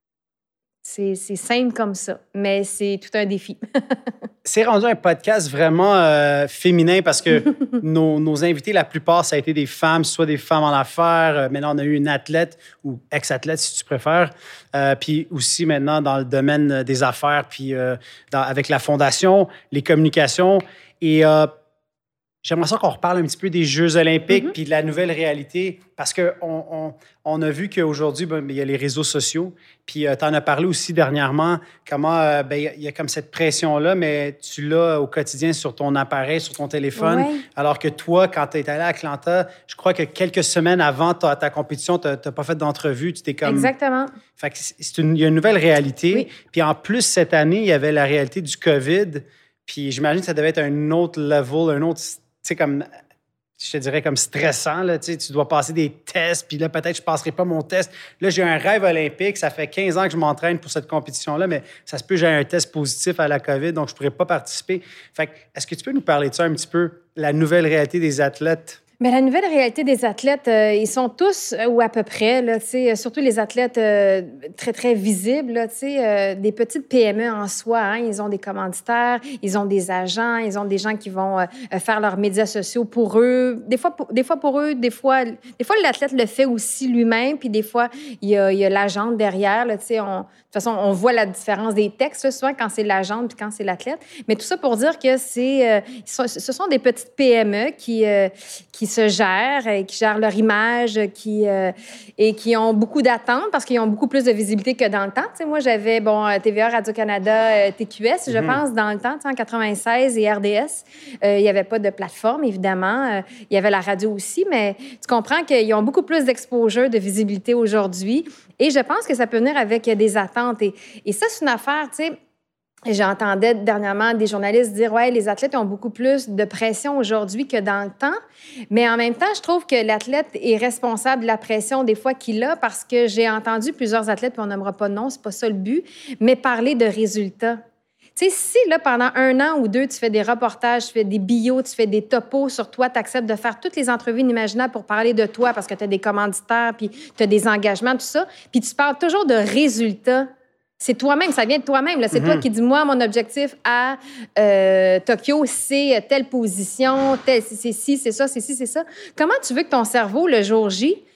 c'est, c'est simple comme ça, mais c'est tout un défi. C'est rendu un podcast vraiment euh, féminin parce que nos, nos invités, la plupart, ça a été des femmes, soit des femmes en affaires. Euh, maintenant, on a eu une athlète ou ex-athlète, si tu préfères. Euh, puis aussi maintenant dans le domaine des affaires, puis euh, dans, avec la Fondation, les communications. Et euh, j'aimerais ça qu'on reparle un petit peu des Jeux olympiques mm-hmm. puis de la nouvelle réalité parce qu'on on, on a vu qu'aujourd'hui, ben, il y a les réseaux sociaux. Puis euh, tu en as parlé aussi dernièrement, comment euh, ben, il y a comme cette pression-là, mais tu l'as au quotidien sur ton appareil, sur ton téléphone. Ouais. Alors que toi, quand tu es allé à Atlanta, je crois que quelques semaines avant ta, ta compétition, tu n'as pas fait d'entrevue. Tu t'es comme... Exactement. Fait que c'est une, il y a une nouvelle réalité. Oui. Puis en plus, cette année, il y avait la réalité du COVID. Puis j'imagine que ça devait être un autre level, un autre... Tu sais, comme, je te dirais comme stressant, là, tu sais, tu dois passer des tests, puis là, peut-être je ne passerai pas mon test. Là, j'ai un rêve olympique, ça fait quinze ans que je m'entraîne pour cette compétition-là, mais ça se peut que j'ai un test positif à la COVID, donc je ne pourrais pas participer. Fait que, est-ce que tu peux nous parler de ça un petit peu, la nouvelle réalité des athlètes? Mais la nouvelle réalité des athlètes, euh, ils sont tous, euh, ou à peu près, là, surtout les athlètes euh, très, très visibles, là, euh, des petites P M E en soi. Hein, ils ont des commanditaires, ils ont des agents, ils ont des gens qui vont euh, faire leurs médias sociaux pour eux. Des fois pour, des fois pour eux, des fois, des fois l'athlète le fait aussi lui-même, puis des fois, il y a, il y a l'agente derrière. Là, on, de toute façon, on voit la différence des textes, là, souvent, quand c'est l'agente puis quand c'est l'athlète. Mais tout ça pour dire que c'est, euh, ce sont des petites P M E qui, euh, qui se gèrent, et qui gèrent leur image, qui, euh, et qui ont beaucoup d'attentes parce qu'ils ont beaucoup plus de visibilité que dans le temps. Tu sais, moi, j'avais, bon, T V A, Radio-Canada, T Q S, je mm-hmm. pense, dans le temps, tu sais, en quatre-vingt-seize, et R D S. Euh, il n'y avait pas de plateforme, évidemment. Euh, il y avait la radio aussi, mais tu comprends qu'ils ont beaucoup plus d'exposure, de visibilité aujourd'hui. Et je pense que ça peut venir avec des attentes. Et, et ça, c'est une affaire, tu sais, j'entendais dernièrement des journalistes dire « Ouais, les athlètes ont beaucoup plus de pression aujourd'hui que dans le temps. » Mais en même temps, je trouve que l'athlète est responsable de la pression des fois qu'il a parce que j'ai entendu plusieurs athlètes, puis on n'aimera pas de nom, c'est pas ça le but, mais parler de résultats. Tu sais, si là, pendant un an ou deux, tu fais des reportages, tu fais des bios, tu fais des topos sur toi, tu acceptes de faire toutes les entrevues inimaginables pour parler de toi parce que tu as des commanditaires, puis tu as des engagements, tout ça, puis tu parles toujours de résultats. C'est toi-même, ça vient de toi-même. Là. C'est mm-hmm. toi qui dis, moi, mon objectif à euh, Tokyo, c'est telle position, tel, c'est ci, c'est ça, c'est ci, c'est ça. Comment tu veux que ton cerveau, le jour J,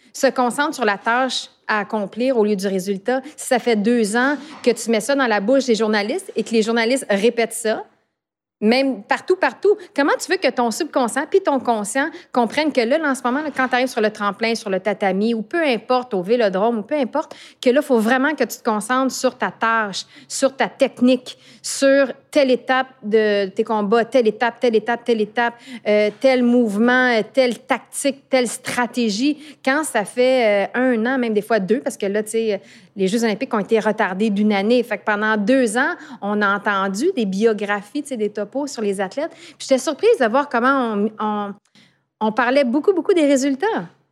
se concentre sur la tâche à accomplir au lieu du résultat. Si ça fait deux ans que tu mets ça dans la bouche des journalistes et que les journalistes répètent ça, même partout, partout, comment tu veux que ton subconscient puis ton conscient comprennent que là, là en ce moment, là, quand tu arrives sur le tremplin, sur le tatami ou peu importe, au vélodrome ou peu importe, que là, il faut vraiment que tu te concentres sur ta tâche, sur ta technique, sur telle étape de tes combats, telle étape, telle étape, telle étape, euh, tel mouvement, telle tactique, telle stratégie. Quand ça fait euh, un an, même des fois deux, parce que là, tu sais, les Jeux olympiques ont été retardés d'une année. Fait que pendant deux ans, on a entendu des biographies, tu sais, des topos sur les athlètes. Puis j'étais surprise de voir comment on, on, on parlait beaucoup, beaucoup des résultats.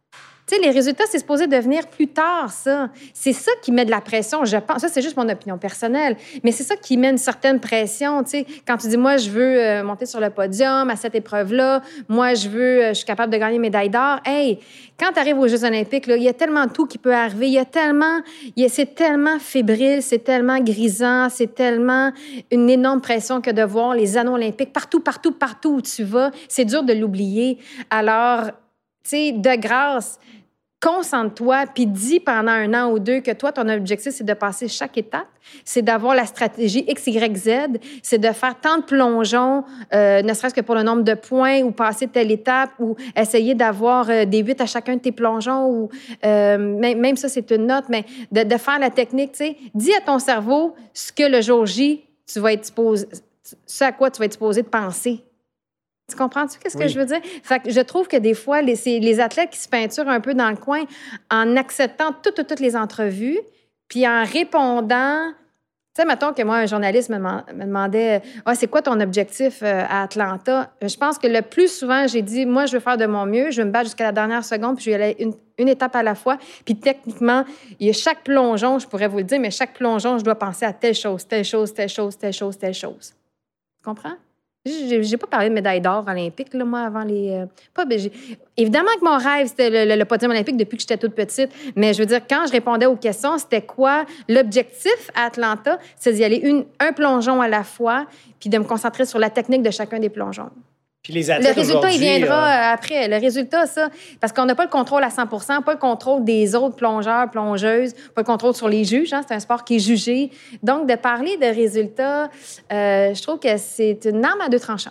Tu sais, les résultats, c'est supposé devenir plus tard, ça. C'est ça qui met de la pression, je pense. Ça, c'est juste mon opinion personnelle. Mais c'est ça qui met une certaine pression, tu sais. Quand tu dis, moi, je veux euh, monter sur le podium à cette épreuve-là, moi, je veux, euh, je suis capable de gagner médaille d'or. Hey, quand tu arrives aux Jeux olympiques, là, il y a tellement de tout qui peut arriver. Il y a tellement, il y a, c'est tellement fébrile, c'est tellement grisant, c'est tellement une énorme pression que de voir les anneaux olympiques partout, partout, partout où tu vas. C'est dur de l'oublier. Alors, tu sais, de grâce, concentre-toi, puis dis pendant un an ou deux que toi, ton objectif, c'est de passer chaque étape, c'est d'avoir la stratégie X, Y, Z, c'est de faire tant de plongeons, euh, ne serait-ce que pour le nombre de points, ou passer telle étape, ou essayer d'avoir euh, des huit à chacun de tes plongeons, ou euh, même, même ça, c'est une note, mais de, de faire la technique, tu sais. Dis à ton cerveau ce que le jour J, tu vas être supposé, ce à quoi tu vas être supposé de penser. Tu comprends-tu qu'est-ce que Oui. je veux dire? Fait que je trouve que des fois, les, c'est les athlètes qui se peinturent un peu dans le coin en acceptant toutes, toutes, toutes les entrevues, puis en répondant... Tu sais, mettons que moi, un journaliste me, me demandait ah, « c'est quoi ton objectif euh, à Atlanta? » Je pense que le plus souvent, j'ai dit « Moi, je veux faire de mon mieux, je veux me battre jusqu'à la dernière seconde, puis je vais aller une, une étape à la fois. » Puis techniquement, il y a chaque plongeon, je pourrais vous le dire, mais chaque plongeon, je dois penser à telle chose, telle chose, telle chose, telle chose, telle chose. Tu comprends? J'ai, j'ai pas parlé de médaille d'or olympique, là, moi, avant les... Euh, pas, ben, j'ai, évidemment que mon rêve, c'était le, le, le podium olympique depuis que j'étais toute petite. Mais je veux dire, quand je répondais aux questions, c'était quoi l'objectif à Atlanta? C'est d'y aller une, un plongeon à la fois, puis de me concentrer sur la technique de chacun des plongeons. Puis les athlètes le résultat, il viendra euh... après. Le résultat, ça, parce qu'on n'a pas le contrôle à cent pour cent, pas le contrôle des autres plongeurs, plongeuses, pas le contrôle sur les juges. Hein, c'est un sport qui est jugé. Donc, de parler de résultats, euh, je trouve que c'est une arme à deux tranchants.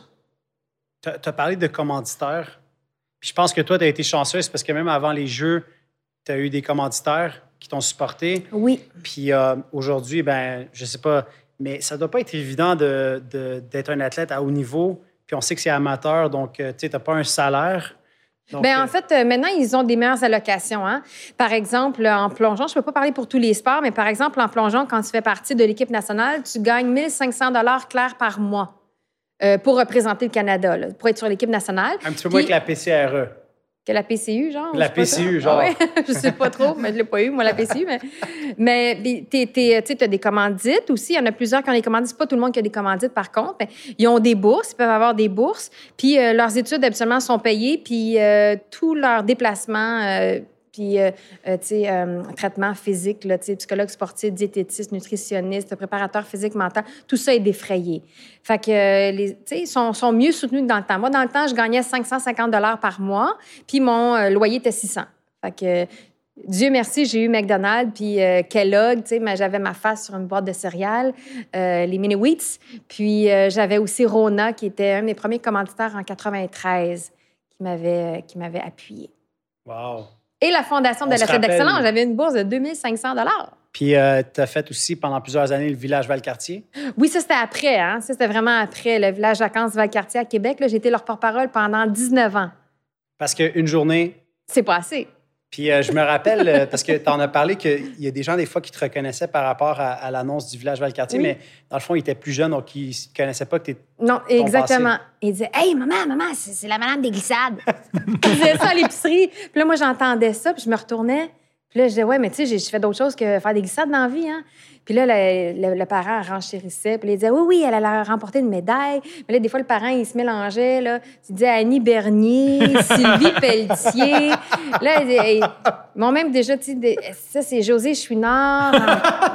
Tu as parlé de commanditaires. Puis je pense que toi, tu as été chanceuse parce que même avant les Jeux, tu as eu des commanditaires qui t'ont supporté. Oui. Puis euh, aujourd'hui, ben, je sais pas, mais ça doit pas être évident de, de, d'être un athlète à haut niveau. Puis on sait que c'est amateur, donc euh, tu sais, t'as pas un salaire. Donc, Bien, euh... en fait, euh, maintenant, ils ont des meilleures allocations. Hein? Par exemple, en plongeon, je peux pas parler pour tous les sports, mais par exemple, en plongeon, quand tu fais partie de l'équipe nationale, tu gagnes mille cinq cents dollars clairs par mois euh, pour représenter le Canada, là, pour être sur l'équipe nationale. Un petit peu Puis, moins que la P C R E. Que la P C U, genre? La P C U, genre. Ah ouais? Je sais pas trop, mais je l'ai pas eu, moi, la P C U. Mais, mais tu as des commandites aussi. Il y en a plusieurs qui ont des commandites. C'est pas tout le monde qui a des commandites, par contre. Mais ils ont des bourses. Ils peuvent avoir des bourses. Puis euh, leurs études, habituellement, sont payées. Puis euh, tous leurs déplacements... Euh, puis, euh, euh, tu sais, euh, traitement physique, là, tu sais, psychologue sportif, diététiste, nutritionniste, préparateur physique, mental, tout ça est défrayé. Fait que, euh, les, tu sais, ils sont, sont mieux soutenus que dans le temps. Moi, dans le temps, je gagnais cinq cent cinquante dollars par mois, puis mon euh, loyer était six cents. Fait que, euh, Dieu merci, j'ai eu McDonald's, puis euh, Kellogg, tu sais, mais j'avais ma face sur une boîte de céréales, euh, les Mini-Wheats, puis euh, j'avais aussi Rona, qui était un de mes premiers commanditaires en quatre-vingt-treize, qui m'avait, qui m'avait appuyé. Wow! Et la Fondation de l'athlète d'excellence, j'avais une bourse de deux mille cinq cents dollars. Puis, euh, tu as fait aussi pendant plusieurs années le village Valcartier. Oui, ça, c'était après. Hein? Ça, c'était vraiment après le village vacances Valcartier à Québec. Là, j'ai été leur porte-parole pendant dix-neuf ans. Parce qu'une journée... C'est pas assez. Puis, euh, je me rappelle, euh, parce que tu en as parlé, qu'il y a des gens, des fois, qui te reconnaissaient par rapport à, à l'annonce du village Valcartier, oui. Mais dans le fond, ils étaient plus jeunes, donc ils ne connaissaient pas que tu étais. Non, exactement. Ils disaient « Hey, maman, maman, c'est, c'est la madame des glissades. » Ils disaient ça à l'épicerie. Puis là, moi, j'entendais ça, puis je me retournais. Puis là, je disais « Ouais, mais tu sais, j'ai fait d'autres choses que faire des glissades dans la vie, hein. » Puis là, le, le, le parent renchérissait. Puis il disait « Oui, oui, elle a remporté une médaille. » Mais là, des fois, le parent, il se mélangeait. Là. Il disait Annie Bernier, Sylvie Pelletier. Là, ils m'ont même déjà dit « Ça, c'est José Chouinard. »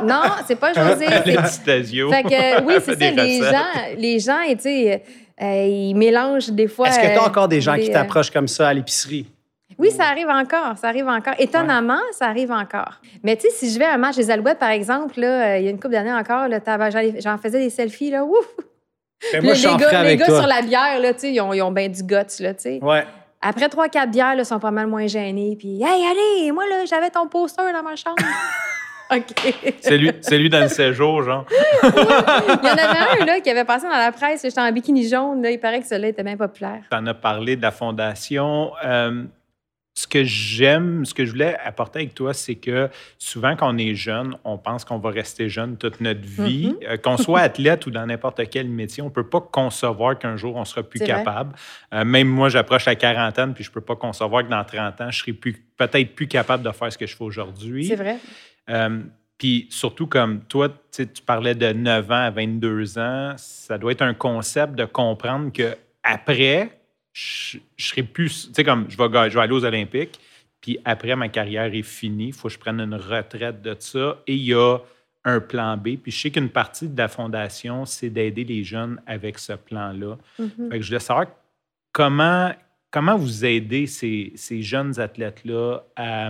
Non, c'est pas José. Les Stasio. Fait que, oui, c'est ça. Les gens, les gens, tu sais, euh, ils mélangent des fois... Est-ce que tu as encore des gens des, qui t'approchent comme ça à l'épicerie? Oui, ça arrive encore, ça arrive encore. Étonnamment, ouais. ça arrive encore. Mais tu sais, si je vais à un match des Alouettes, par exemple, là, il y a une couple d'années encore, là, j'en faisais des selfies, là, ouf! Ben moi, là, je les gars, avec les gars toi. sur la bière, là, tu sais, ils ont, ils ont bien du guts, là, tu sais. Ouais. Après trois, quatre bières, ils sont pas mal moins gênés. Puis, hey, allez, moi, là, j'avais ton poster dans ma chambre. OK. C'est lui, c'est lui dans le séjour, genre. Il y en avait un là, qui avait passé dans la presse. J'étais en bikini jaune. Là, il paraît que celui-là était bien populaire. Tu en as parlé de la fondation. Euh, ce que j'aime, ce que je voulais apporter avec toi, c'est que souvent, quand on est jeune, on pense qu'on va rester jeune toute notre vie. Mm-hmm. Euh, qu'on soit athlète ou dans n'importe quel métier, on ne peut pas concevoir qu'un jour, on ne sera plus c'est capable. Euh, même moi, j'approche la quarantaine, puis je ne peux pas concevoir que dans trente ans, je serai plus, peut-être plus capable de faire ce que je fais aujourd'hui. C'est vrai. Euh, Puis surtout, comme toi, tu parlais de neuf ans à vingt-deux ans, ça doit être un concept de comprendre qu'après, je, je serai plus... Tu sais, comme je vais, je vais aller aux Olympiques, puis après, ma carrière est finie, il faut que je prenne une retraite de ça, et il y a un plan B. Puis je sais qu'une partie de la fondation, c'est d'aider les jeunes avec ce plan-là. Mm-hmm. Fait que je voulais savoir comment, comment vous aidez ces, ces jeunes athlètes-là à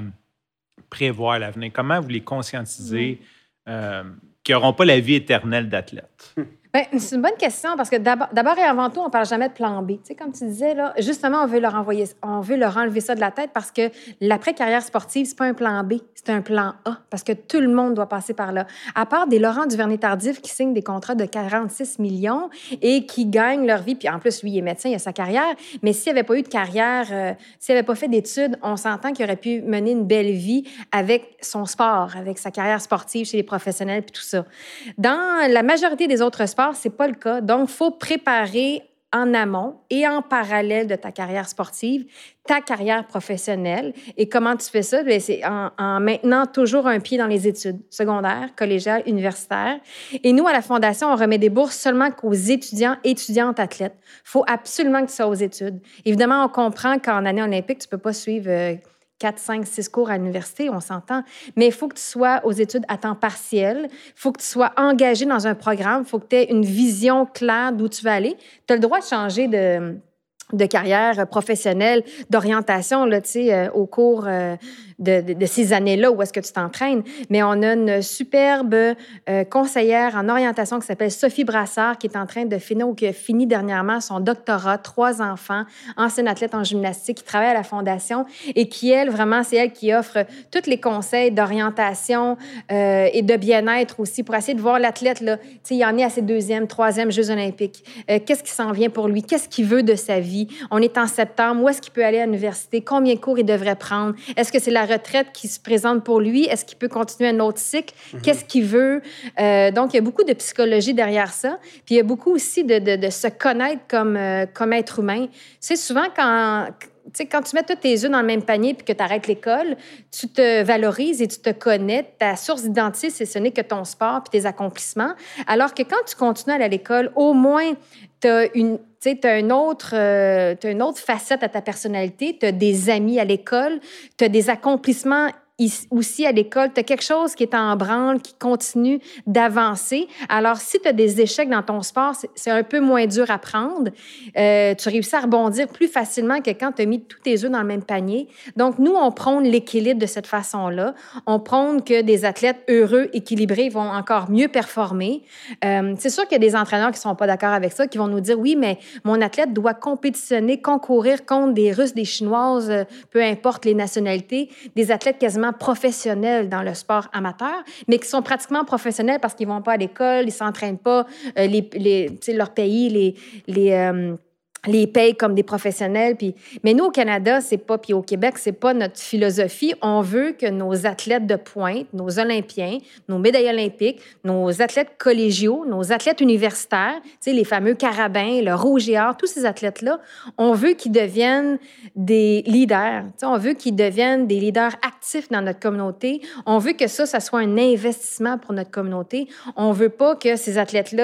prévoir l'avenir? Comment vous les conscientisez mmh. euh, qu'ils n'auront pas la vie éternelle d'athlète? Bien, c'est une bonne question parce que d'abord, d'abord et avant tout, on ne parle jamais de plan B. Tu sais, comme tu disais, là, justement, on veut leur envoyer, on veut leur enlever ça de la tête parce que l'après-carrière sportive, c'est pas un plan B, c'est un plan A parce que tout le monde doit passer par là. À part des Laurent Duvernay-Tardif qui signent des contrats de quarante-six millions et qui gagnent leur vie, puis en plus, lui, il est médecin, il a sa carrière, mais s'il n'avait pas eu de carrière, euh, s'il n'avait pas fait d'études, on s'entend qu'il aurait pu mener une belle vie avec son sport, avec sa carrière sportive chez les professionnels puis tout ça. Dans la majorité des autres sports, c'est pas le cas. Donc, il faut préparer en amont et en parallèle de ta carrière sportive, ta carrière professionnelle. Et comment tu fais ça? Bien, c'est en, en maintenant toujours un pied dans les études secondaires, collégiales, universitaires. Et nous, à la Fondation, on remet des bourses seulement qu'aux étudiants et étudiantes athlètes. Il faut absolument que tu sois aux études. Évidemment, on comprend qu'en année olympique, tu ne peux pas suivre euh, quatre, cinq, six cours à l'université, on s'entend. Mais il faut que tu sois aux études à temps partiel. Il faut que tu sois engagé dans un programme. Il faut que tu aies une vision claire d'où tu vas aller. Tu as le droit de changer de, de carrière professionnelle, d'orientation, là, tu sais, euh, au cours euh, de, de, de ces années-là où est-ce que tu t'entraînes. Mais on a une superbe euh, conseillère en orientation qui s'appelle Sophie Brassard, qui est en train de finir ou qui a fini dernièrement son doctorat, trois enfants, ancienne athlète en gymnastique, qui travaille à la Fondation et qui, elle, vraiment, c'est elle qui offre tous les conseils d'orientation euh, et de bien-être aussi pour essayer de voir l'athlète, là. Tu sais, il en est à ses deuxième, troisième Jeux olympiques. Euh, qu'est-ce qui s'en vient pour lui? Qu'est-ce qu'il veut de sa vie? On est en septembre. Où est-ce qu'il peut aller à l'université? Combien de cours il devrait prendre? Est-ce que c'est la retraite qui se présente pour lui? Est-ce qu'il peut continuer un autre cycle? Mm-hmm. Qu'est-ce qu'il veut? Euh, donc, il y a beaucoup de psychologie derrière ça. Puis, il y a beaucoup aussi de, de, de se connaître comme, euh, comme être humain. Tu sais, souvent, quand... Tu sais, quand tu mets tous tes œufs dans le même panier puis que tu arrêtes l'école, tu te valorises et tu te connais. Ta source d'identité, c'est, ce n'est que ton sport puis tes accomplissements. Alors que quand tu continues à aller à l'école, au moins, tu as une... Tu sais, tu as une, euh, une autre facette à ta personnalité. Tu as des amis à l'école. Tu as des accomplissements aussi à l'école. Tu as quelque chose qui est en branle, qui continue d'avancer. Alors, si tu as des échecs dans ton sport, c'est, c'est un peu moins dur à prendre. Euh, tu réussis à rebondir plus facilement que quand tu as mis tous tes œufs dans le même panier. Donc, nous, on prône l'équilibre de cette façon-là. On prône que des athlètes heureux, équilibrés vont encore mieux performer. Euh, c'est sûr qu'il y a des entraîneurs qui ne sont pas d'accord avec ça, qui vont nous dire, oui, mais mon athlète doit compétitionner, concourir contre des Russes, des Chinoises, euh, peu importe les nationalités, des athlètes quasiment professionnels dans le sport amateur, mais qui sont pratiquement professionnels parce qu'ils ne vont pas à l'école, ils ne s'entraînent pas, euh, les, les, leur pays les, les, euh, les payent comme des professionnels. Puis... Mais nous, au Canada, c'est pas, puis au Québec, c'est pas notre philosophie. On veut que nos athlètes de pointe, nos Olympiens, nos médailles olympiques, nos athlètes collégiaux, nos athlètes universitaires, tu sais, les fameux carabins, le rouge et or, tous ces athlètes-là, on veut qu'ils deviennent des leaders. Tu sais, on veut qu'ils deviennent des leaders actifs dans notre communauté. On veut que ça, ça soit un investissement pour notre communauté. On veut pas que ces athlètes-là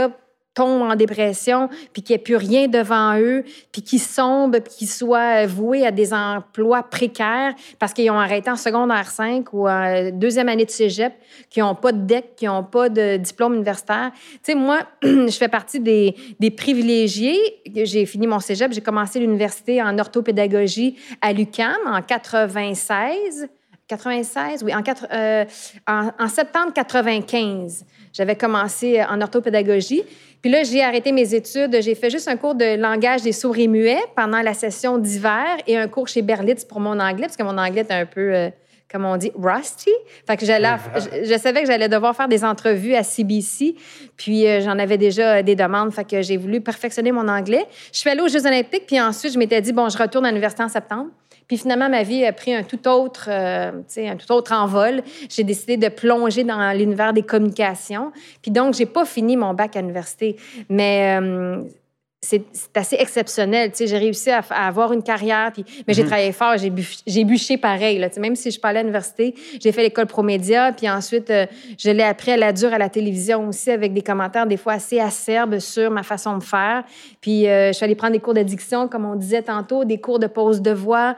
tombent en dépression, puis qu'il n'y ait plus rien devant eux, puis qu'ils sombrent, puis qu'ils soient voués à des emplois précaires parce qu'ils ont arrêté en secondaire cinq ou en deuxième année de cégep, qui n'ont pas de D E C, qui n'ont pas de diplôme universitaire. Tu sais, moi, je fais partie des, des privilégiés. J'ai fini mon cégep, j'ai commencé l'université en orthopédagogie à l'U Q A M en quatre-vingt-seize. quatre-vingt-seize, oui, en, quatre, euh, en, en septembre quatre-vingt-quinze. J'avais commencé en orthopédagogie. Puis là, j'ai arrêté mes études. J'ai fait juste un cours de langage des sourds et muets pendant la session d'hiver et un cours chez Berlitz pour mon anglais, parce que mon anglais est un peu, euh, comme on dit, rusty. Fait que j'allais, je, je savais que j'allais devoir faire des entrevues à C B C. Puis euh, j'en avais déjà des demandes. Fait que j'ai voulu perfectionner mon anglais. Je suis allée aux Jeux olympiques, puis ensuite, je m'étais dit, bon, je retourne à l'université en septembre. Puis finalement, ma vie a pris un tout autre, euh, tu sais, un tout autre envol. J'ai décidé de plonger dans l'univers des communications. Puis donc, j'ai pas fini mon bac à l'université. Mais euh, c'est, c'est assez exceptionnel. Tu sais, j'ai réussi à, à avoir une carrière. Puis, mais j'ai mm-hmm. travaillé fort, j'ai, bu, j'ai bûché pareil. Là, tu sais, même si je suis pas allée à l'université, j'ai fait l'école Promédia. Puis ensuite, euh, je l'ai appris à la dure à la télévision aussi, avec des commentaires des fois assez acerbes sur ma façon de faire. Puis euh, je suis allée prendre des cours de diction, comme on disait tantôt, des cours de pose de voix.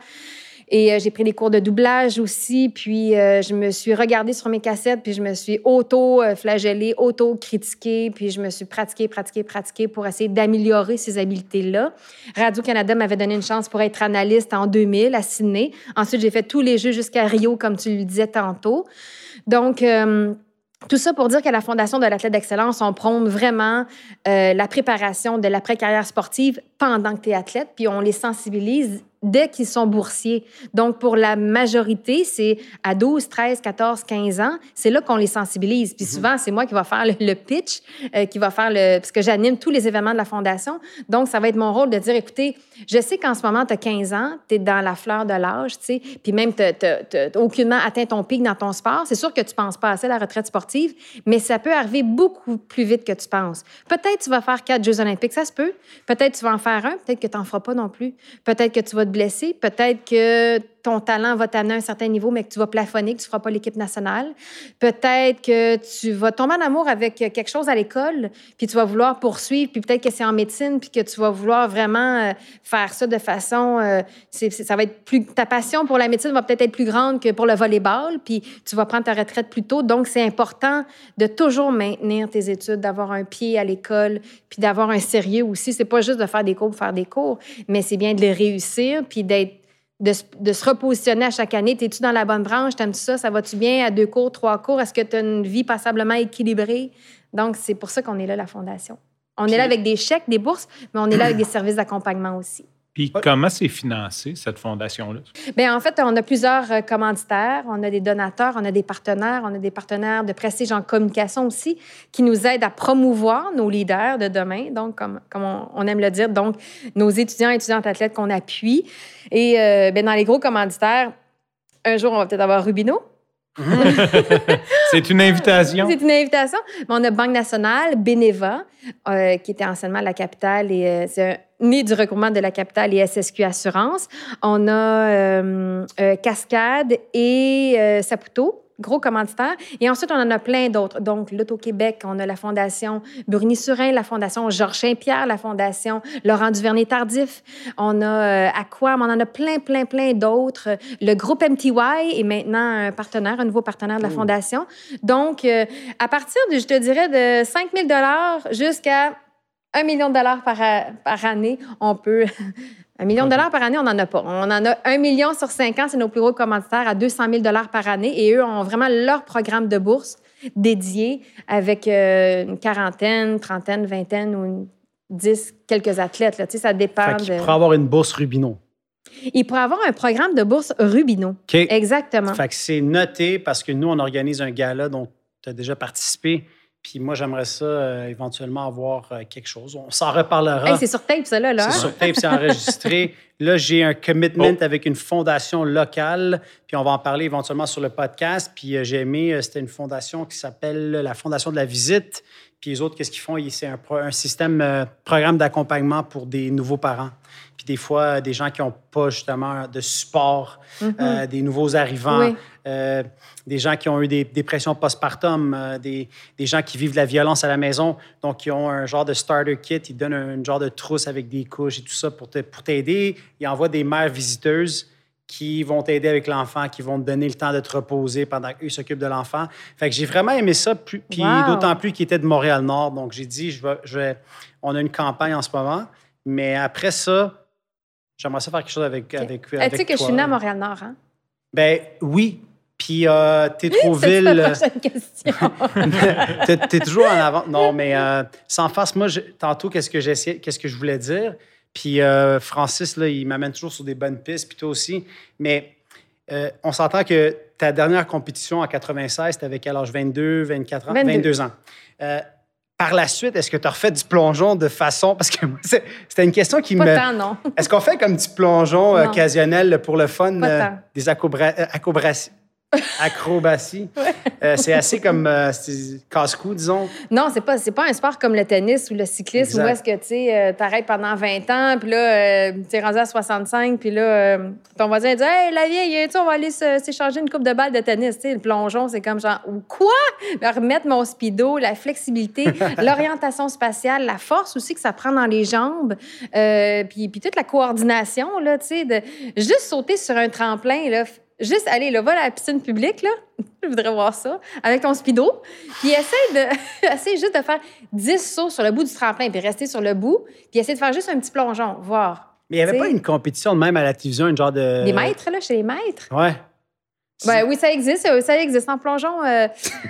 Et euh, j'ai pris des cours de doublage aussi. Puis euh, je me suis regardée sur mes cassettes, puis je me suis auto-flagellée, auto-critiquée. Puis je me suis pratiquée, pratiquée, pratiquée pour essayer d'améliorer ces habiletés-là. Radio-Canada m'avait donné une chance pour être analyste en deux mille à Sydney. Ensuite, j'ai fait tous les Jeux jusqu'à Rio, comme tu le disais tantôt. Donc... Euh, Tout ça pour dire qu'à la Fondation de l'athlète d'excellence, on prône vraiment euh, la préparation de l'après-carrière sportive pendant que tu es athlète, puis on les sensibilise dès qu'ils sont boursiers. Donc, pour la majorité, c'est à douze, treize, quatorze, quinze ans, c'est là qu'on les sensibilise. Puis souvent, c'est moi qui va faire le, le pitch, euh, qui va faire le... parce que j'anime tous les événements de la Fondation. Donc, ça va être mon rôle de dire, écoutez, je sais qu'en ce moment, tu as quinze ans, tu es dans la fleur de l'âge, tu sais, puis même tu n'as aucunement atteint ton pic dans ton sport. C'est sûr que tu ne penses pas assez à la retraite sportive, mais ça peut arriver beaucoup plus vite que tu penses. Peut-être tu vas faire quatre Jeux olympiques, ça se peut. Peut-être tu vas en faire un, peut-être que tu n'en feras pas non plus. Peut-être que tu vas te blesser, peut-être que ton talent va t'amener à un certain niveau, mais que tu vas plafonner, que tu ne feras pas l'équipe nationale. Peut-être que tu vas tomber en amour avec quelque chose à l'école, puis tu vas vouloir poursuivre, puis peut-être que c'est en médecine, puis que tu vas vouloir vraiment faire ça de façon... Euh, c'est, c'est, ça va être plus... Ta passion pour la médecine va peut-être être plus grande que pour le volleyball, puis tu vas prendre ta retraite plus tôt. Donc, c'est important de toujours maintenir tes études, d'avoir un pied à l'école, puis d'avoir un sérieux aussi. C'est pas juste de faire des cours pour faire des cours, mais c'est bien de les réussir, puis d'être De, de se repositionner à chaque année. T'es-tu dans la bonne branche? T'aimes-tu ça? Ça va-tu bien à deux cours, trois cours? Est-ce que tu as une vie passablement équilibrée? Donc, c'est pour ça qu'on est là, la Fondation. On Puis, est là avec des chèques, des bourses, mais on est là avec des services d'accompagnement aussi. Puis comment c'est financé, cette fondation-là? Bien, en fait, on a plusieurs commanditaires, on a des donateurs, on a des partenaires, on a des partenaires de prestige en communication aussi qui nous aident à promouvoir nos leaders de demain, donc comme, comme on, on aime le dire, donc nos étudiants et étudiantes athlètes qu'on appuie. Et euh, bien, dans les gros commanditaires, un jour, on va peut-être avoir Rubino. C'est une invitation. C'est une invitation. Mais on a Banque nationale, Beneva, euh, qui était anciennement à la capitale, et euh, c'est un, né du regroupement de la capitale et S S Q Assurance. On a euh, euh, Cascade et euh, Saputo, gros commanditaires. Et ensuite, on en a plein d'autres. Donc, l'Auto-Québec, on a la Fondation Bruni-Surin, la Fondation Georges Saint-Pierre, la Fondation Laurent Duvernay-Tardif. On a euh, Aquam, on en a plein, plein, plein d'autres. Le groupe M T Y est maintenant un partenaire, un nouveau partenaire de la Fondation. Donc, euh, à partir de, je te dirais, de cinq mille dollars jusqu'à un million de dollars par, par année, on peut... Un million de dollars par année, on n'en a pas. On en a un million sur cinq ans, c'est nos plus gros commanditaires, à deux cent mille dollars par année. Et eux ont vraiment leur programme de bourse dédié avec euh, une quarantaine, trentaine, vingtaine ou une, dix, quelques athlètes. Là. Tu sais, ça dépend. Fait qu'il de... pourrait avoir une bourse Rubino. Il pourrait avoir un programme de bourse Rubino. Okay. Exactement. Fait que c'est noté parce que nous, on organise un gala dont tu as déjà participé. Puis moi, j'aimerais ça euh, éventuellement avoir euh, quelque chose. On s'en reparlera. Hey, c'est sur tape, ça, là. là. C'est sur tape, c'est enregistré. Là, j'ai un commitment oh. avec une fondation locale. Puis on va en parler éventuellement sur le podcast. Puis euh, j'ai aimé, euh, c'était une fondation qui s'appelle la Fondation de la Visite. Puis les autres, qu'est-ce qu'ils font? C'est un, pro, un système, euh, programme d'accompagnement pour des nouveaux parents. Puis des fois, des gens qui n'ont pas justement de support, mm-hmm. euh, des nouveaux arrivants, oui. euh, des gens qui ont eu des dépressions postpartum, euh, des, des gens qui vivent de la violence à la maison, donc ils ont un genre de starter kit, ils donnent un, un genre de trousse avec des couches et tout ça pour, te, pour t'aider. Ils envoient des mères visiteuses qui vont t'aider avec l'enfant, qui vont te donner le temps de te reposer pendant qu'eux s'occupent de l'enfant. Fait que j'ai vraiment aimé ça, puis wow. d'autant plus qu'il était de Montréal-Nord. Donc, j'ai dit, je vais, je vais, on a une campagne en ce moment, mais après ça, j'aimerais ça faire quelque chose avec, okay. avec, avec, avec tu sais que toi. Je suis née à Montréal-Nord, hein? Ben oui. Puis, euh, t'es trop ville. C'est la prochaine question. t'es, t'es toujours en avant. Non, mais euh, sans face, moi, je, tantôt, qu'est-ce que j'essayais, qu'est-ce que je voulais dire? Puis euh, Francis, là, il m'amène toujours sur des bonnes pistes, puis toi aussi. Mais euh, on s'entend que ta dernière compétition en quatre-vingt-seize, tu avais quel âge? vingt-deux, vingt-quatre ans? vingt-deux. vingt-deux ans. Euh, par la suite, est-ce que tu as refait du plongeon de façon... Parce que c'est, c'était une question qui Pas me... Pas tant, non. Est-ce qu'on fait comme du plongeon non. occasionnel pour le fun? Pas euh, tant. Des acrobra- acrobaties? Acrobatie. Ouais. Euh, c'est assez comme euh, c'est casse-cou, disons. Non, c'est pas, c'est pas un sport comme le tennis ou le cyclisme exact. Où est-ce que tu euh, t'arrêtes pendant vingt ans, puis là, euh, tu es rendu à soixante-cinq, puis là, euh, ton voisin dit « Hey, la vieille, on va aller se, s'échanger une coupe de balles de tennis. » Tu sais, le plongeon, c'est comme genre « Quoi? » Remettre mon speedo, la flexibilité, l'orientation spatiale, la force aussi que ça prend dans les jambes, euh, puis, puis toute la coordination, là, tu sais, de juste sauter sur un tremplin, là. Juste, allez, là, va à la piscine publique, là. Je voudrais voir ça. Avec ton speedo. Puis essaye de, essaye juste de faire dix sauts sur le bout du tremplin, puis rester sur le bout, puis essaye de faire juste un petit plongeon, voir. Mais il n'y avait t'sais. Pas une compétition de même à la télévision, une genre de... Les maîtres, là, chez les maîtres? Ouais. Ben, oui, ça existe. Ça existe. En plongeon, euh...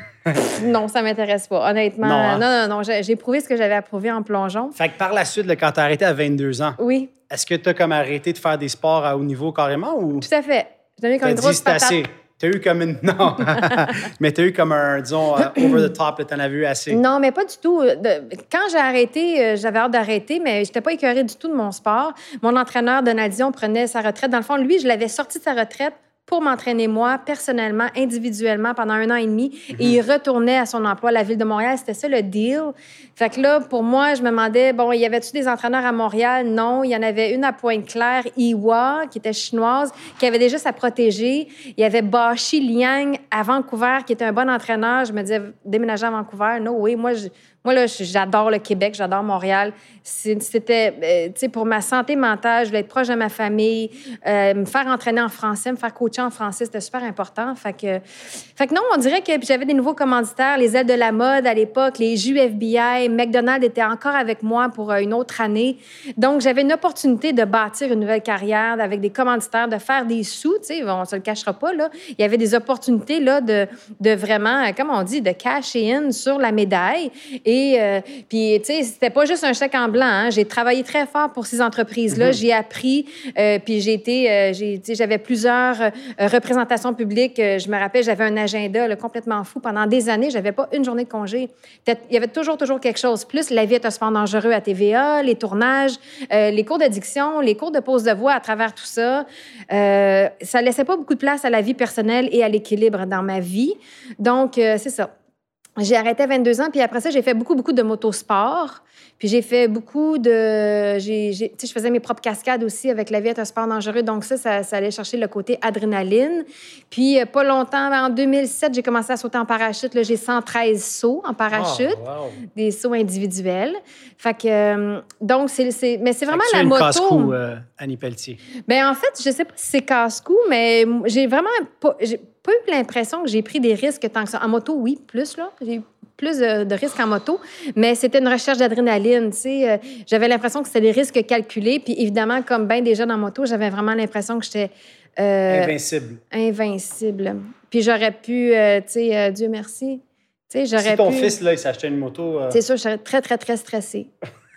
non, ça ne m'intéresse pas. Honnêtement, non, hein? non, non, non. J'ai, j'ai prouvé ce que j'avais approuvé en plongeon. Fait que par la suite, là, quand tu as arrêté à vingt-deux ans, oui. Est-ce que tu as comme arrêté de faire des sports à haut niveau carrément? Ou... Tout à fait. J'ai donné comme une grosse patate. Assez. T'as eu comme une... Non. Mais t'as eu comme un, disons, uh, over the top, là, t'en as vu assez. Non, mais pas du tout. De... Quand j'ai arrêté, j'avais hâte d'arrêter, mais j'étais pas écœurée du tout de mon sport. Mon entraîneur, Donald Dion, prenait sa retraite. Dans le fond, lui, je l'avais sorti de sa retraite pour m'entraîner moi, personnellement, individuellement, pendant un an et demi. Mm-hmm. Et il retournait à son emploi à la Ville de Montréal. C'était ça, le deal. Fait que là, pour moi, je me demandais, bon, y avait-tu des entraîneurs à Montréal? Non. Il y en avait une à Pointe-Claire, Iwa, qui était chinoise, qui avait déjà sa protégée. Il y avait Bashi Liang à Vancouver, qui était un bon entraîneur. Je me disais, déménager à Vancouver, no way. Moi, je... Moi, là, j'adore le Québec, j'adore Montréal. C'était, euh, tu sais, pour ma santé mentale, je voulais être proche de ma famille, euh, me faire entraîner en français, me faire coacher en français, c'était super important. Fait que, fait que non, on dirait que j'avais des nouveaux commanditaires, les ailes de la mode à l'époque, les jus F B I, McDonald's était encore avec moi pour une autre année. Donc, j'avais une opportunité de bâtir une nouvelle carrière avec des commanditaires, de faire des sous, tu sais, on se le cachera pas, là. Il y avait des opportunités, là, de, de vraiment, comme on dit, de cash in sur la médaille. Et euh, puis, tu sais, c'était pas juste un chèque en blanc. Hein. J'ai travaillé très fort pour ces entreprises-là. Mm-hmm. J'ai appris, euh, puis j'ai été, euh, j'ai, tu sais, j'avais plusieurs euh, représentations publiques. Euh, je me rappelle, j'avais un agenda là, complètement fou. Pendant des années, j'avais pas une journée de congé. Il y avait toujours, toujours quelque chose. Plus la vie est un sport dangereux à T V A, les tournages, euh, les cours d'addiction, les cours de pause de voix à travers tout ça. Euh, ça laissait pas beaucoup de place à la vie personnelle et à l'équilibre dans ma vie. Donc, euh, c'est ça. J'ai arrêté à vingt-deux ans, puis après ça, j'ai fait beaucoup, beaucoup de motosport. Puis j'ai fait beaucoup de... J'ai, j'ai, tu sais, je faisais mes propres cascades aussi avec la vie est un sport dangereux. Donc ça, ça, ça allait chercher le côté adrénaline. Puis pas longtemps, en deux mille sept, j'ai commencé à sauter en parachute. Là, j'ai cent treize sauts en parachute, oh, wow. Des sauts individuels. Fait que... Donc, c'est... c'est mais c'est vraiment la moto... C'est une casse-cou, euh, Annie Pelletier. Bien, en fait, je sais pas si c'est casse-cou, mais j'ai vraiment pas... J'ai pas eu l'impression que j'ai pris des risques tant que ça. En moto, oui, plus, là. J'ai eu plus de, de risques en moto, mais c'était une recherche d'adrénaline, tu sais. Euh, j'avais l'impression que c'était des risques calculés, puis évidemment, comme bien des jeunes en moto, j'avais vraiment l'impression que j'étais... Euh, invincible. Invincible. Puis j'aurais pu, euh, tu sais, euh, Dieu merci, tu sais, j'aurais pu... Si ton fils, là, il s'achetait une moto... Euh... C'est sûr, je serais très, très, très stressée.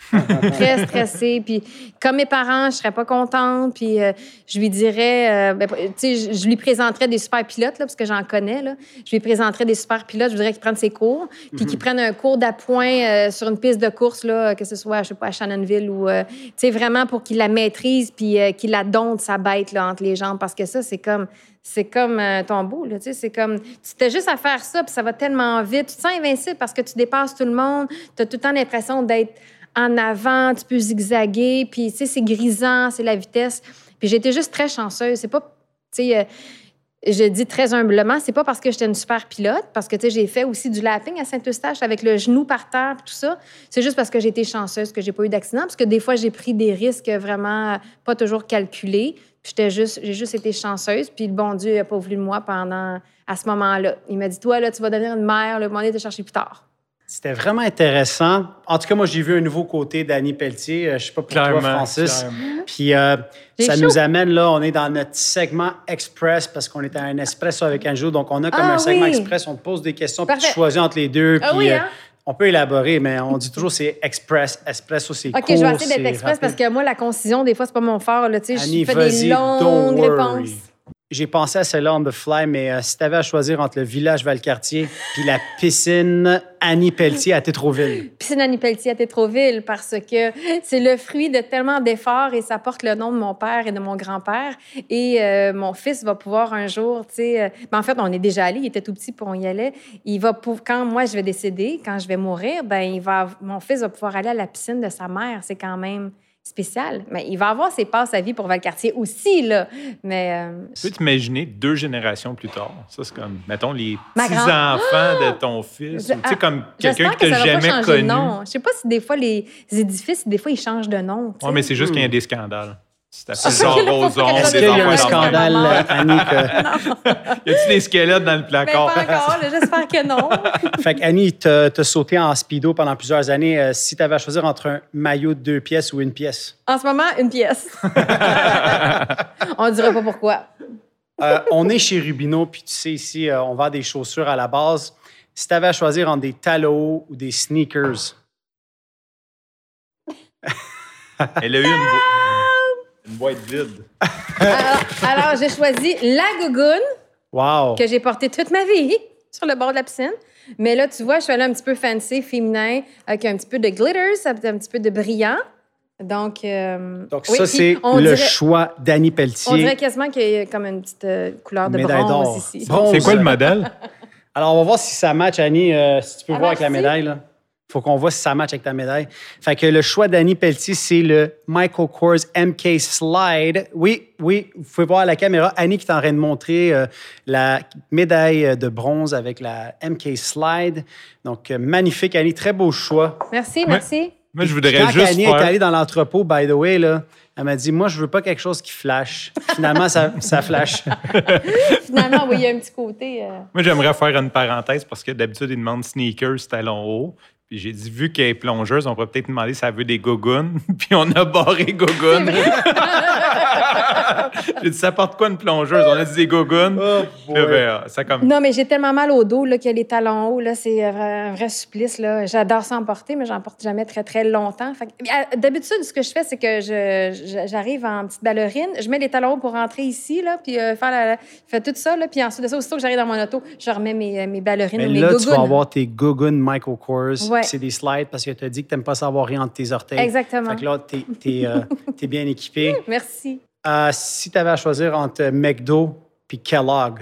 Très stressée. Puis, comme mes parents, je serais pas contente. Puis, euh, je lui dirais, euh, ben, tu sais, je, je lui présenterais des super pilotes, là, parce que j'en connais. Là. Je lui présenterais des super pilotes. Je voudrais qu'il prenne ses cours. Puis, mm-hmm. qu'il prenne un cours d'appoint euh, sur une piste de course, là, que ce soit, je sais pas, à Shannonville ou, euh, tu sais, vraiment pour qu'il la maîtrise puis euh, qu'il la dompte, sa bête, là, entre les jambes. Parce que ça, c'est comme. C'est comme un tombeau, là, tu sais, c'est comme... Tu t'as juste à faire ça, puis ça va tellement vite. Tu te sens invincible parce que tu dépasses tout le monde. Tu as tout le temps l'impression d'être en avant, tu peux zigzaguer, puis, tu sais, c'est grisant, c'est la vitesse. Puis j'ai été juste très chanceuse. C'est pas... Tu sais, euh, je dis très humblement, c'est pas parce que j'étais une super pilote, parce que, tu sais, j'ai fait aussi du lapping à Saint-Eustache avec le genou par terre, tout ça. C'est juste parce que j'ai été chanceuse que j'ai pas eu d'accident, parce que des fois, j'ai pris des risques vraiment pas toujours calculés. J'étais juste, j'ai juste été chanceuse, puis le bon Dieu n'a pas voulu de moi pendant, à ce moment-là. Il m'a dit, toi, là, tu vas devenir une mère, le moment de te chercher plus tard. C'était vraiment intéressant. En tout cas, moi, j'ai vu un nouveau côté d'Annie Pelletier. Je ne sais pas pour clairement, toi, Francis. Clairement. Puis euh, ça chaud. Nous amène, là, on est dans notre segment Express parce qu'on est à un Espresso avec Angelo. Donc, on a comme ah, un segment oui. Express. On te pose des questions, puis tu choisis entre les deux. Ah, puis, oui, hein? euh, on peut élaborer, mais on dit toujours c'est express. Espresso, c'est OK, court, je vais essayer d'être express rapide. Parce que moi, la concision, des fois, c'est pas mon fort. Là, Annie, je fais des longues réponses. J'ai pensé à celle-là on the fly, mais euh, si tu avais à choisir entre le village Valcartier puis la piscine Annie Pelletier à Tétroville. Piscine Annie Pelletier à Tétroville, parce que c'est le fruit de tellement d'efforts et ça porte le nom de mon père et de mon grand-père. Et euh, mon fils va pouvoir un jour, tu sais... Euh, ben en fait, on est déjà allé, il était tout petit, puis on y allait. Il va pour, quand moi, je vais décéder, quand je vais mourir, ben il va, mon fils va pouvoir aller à la piscine de sa mère. C'est quand même... spécial. Mais il va avoir ses passes à vie pour Valcartier aussi, là. Mais... Euh... Tu peux t'imaginer deux générations plus tard? Ça, c'est comme, mettons, les Ma petits grand... enfants oh! de ton fils. Je... Ou, tu sais, comme quelqu'un que tu n'as jamais connu. De nom. Je sais pas si des fois, les édifices, des fois, ils changent de nom. Oui, mais c'est juste hmm. qu'il y a des scandales. C'est assez genre Roson. Est-ce qu'il y a un scandale, Annie? Que... y a-t-il des squelettes dans le placard? Mais pas encore, j'espère que non. Fait qu'Annie, t'as, t'as sauté en speedo pendant plusieurs années. Euh, si tu avais à choisir entre un maillot de deux pièces ou une pièce? En ce moment, une pièce. On ne dira pas pourquoi. euh, on est chez Rubino, puis tu sais, ici, euh, on vend des chaussures à la base. Si tu avais à choisir entre des talons ou des sneakers? Elle a eu une... Une boîte vide. alors, alors, j'ai choisi la gougoune wow. que j'ai portée toute ma vie sur le bord de la piscine. Mais là, tu vois, je suis allée un petit peu fancy, féminin, avec un petit peu de glitters, un petit peu de brillant. Donc, euh, Donc oui, ça, c'est le dirait, choix d'Annie Pelletier. On dirait quasiment qu'il y a comme une petite euh, couleur de médaille bronze d'or. ici. Bronze. C'est quoi le modèle? Alors, on va voir si ça match, Annie. Euh, si tu peux ah, voir merci. avec la médaille, là. Faut qu'on voit si ça match avec ta médaille. Fait que le choix d'Annie Pelletier, c'est le Michael Kors M K Slide. Oui, oui, vous pouvez voir à la caméra Annie qui est en train de montrer euh, la médaille de bronze avec la M K Slide. Donc, euh, magnifique, Annie. Très beau choix. Merci, merci. Moi, moi je voudrais Quand juste Annie faire... est allée dans l'entrepôt, by the way, là, elle m'a dit, moi, je veux pas quelque chose qui flash. Finalement, ça, ça flash. Finalement, oui, il y a un petit côté... Euh... Moi, j'aimerais faire une parenthèse parce que d'habitude, ils demandent sneakers, talons hauts. Puis j'ai dit, vu qu'elle est plongeuse, on pourrait peut-être demander si elle veut des gogoons. Puis on a barré gogoons. J'ai dit, ça porte quoi une plongeuse? On a dit des gogoons. Oh, ben, ça comme... Non, mais j'ai tellement mal au dos là, qu'il y a les talons hauts. Là, c'est un vrai, un vrai supplice. Là. J'adore s'en porter, mais j'en porte jamais très, très longtemps. Fait que, d'habitude, ce que je fais, c'est que je, je, j'arrive en petite ballerine. Je mets les talons hauts pour rentrer ici, là, puis euh, faire, la, faire tout ça. Là, puis ensuite de ça, aussitôt que j'arrive dans mon auto, je remets mes, mes ballerines mais ou mes là, gogoons. Tu vas avoir tes gogoons Michael Kors. Ouais. C'est des slides parce que tu as dit que tu n'aimes pas savoir rien entre tes orteils. Exactement. Fait que là, tu es euh, bien équipé. Merci. Euh, si tu avais à choisir entre McDo et Kellogg.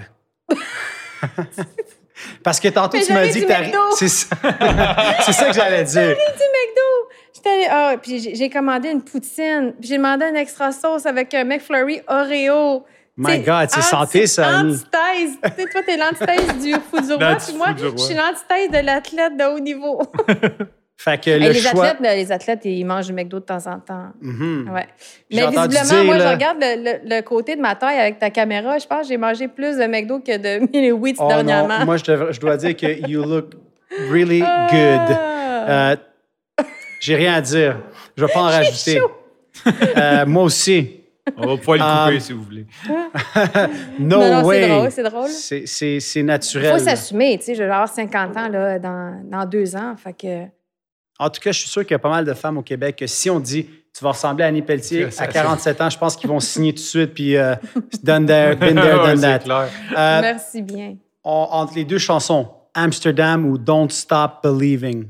Parce que tantôt, mais tu m'as dit que tu C'est ça. C'est ça que j'allais dire. J'avais du McDo. J'étais allée... Ah, puis j'ai, j'ai commandé une poutine. Puis j'ai demandé un extra sauce avec un McFlurry Oreo. My God, c'est santé, ça, Annie. Antithèse. Tu sais, toi, t'es l'antithèse du fou du roi. Puis moi, je suis l'antithèse de l'athlète de haut niveau. Fait que hey, le les, choix... athlètes, les athlètes, ils mangent du McDo de temps en temps. Mm-hmm. Ouais. J'ai mais visiblement, dire, moi, là... je regarde le, le, le côté de ma taille avec ta caméra. Je pense que j'ai mangé plus de McDo que de Mini Wheats oh, dernièrement. Non. Moi, je, devrais, je dois dire que you look really good. Euh, j'ai rien à dire. Je vais pas en rajouter. Euh, moi aussi. On va pouvoir le couper um, si vous voulez. no non, non, way. C'est drôle, c'est drôle. C'est, c'est, c'est naturel. Il faut s'assumer. Tu sais, je vais avoir cinquante ans là, dans, dans deux ans. Fait que... En tout cas, je suis sûr qu'il y a pas mal de femmes au Québec que si on dit tu vas ressembler à Annie Pelletier à quarante-sept ans, je pense qu'ils vont signer tout de suite puis euh, done there, been there, done that. Clair. Euh, Merci bien. On, entre les deux chansons, Amsterdam ou Don't Stop Believing,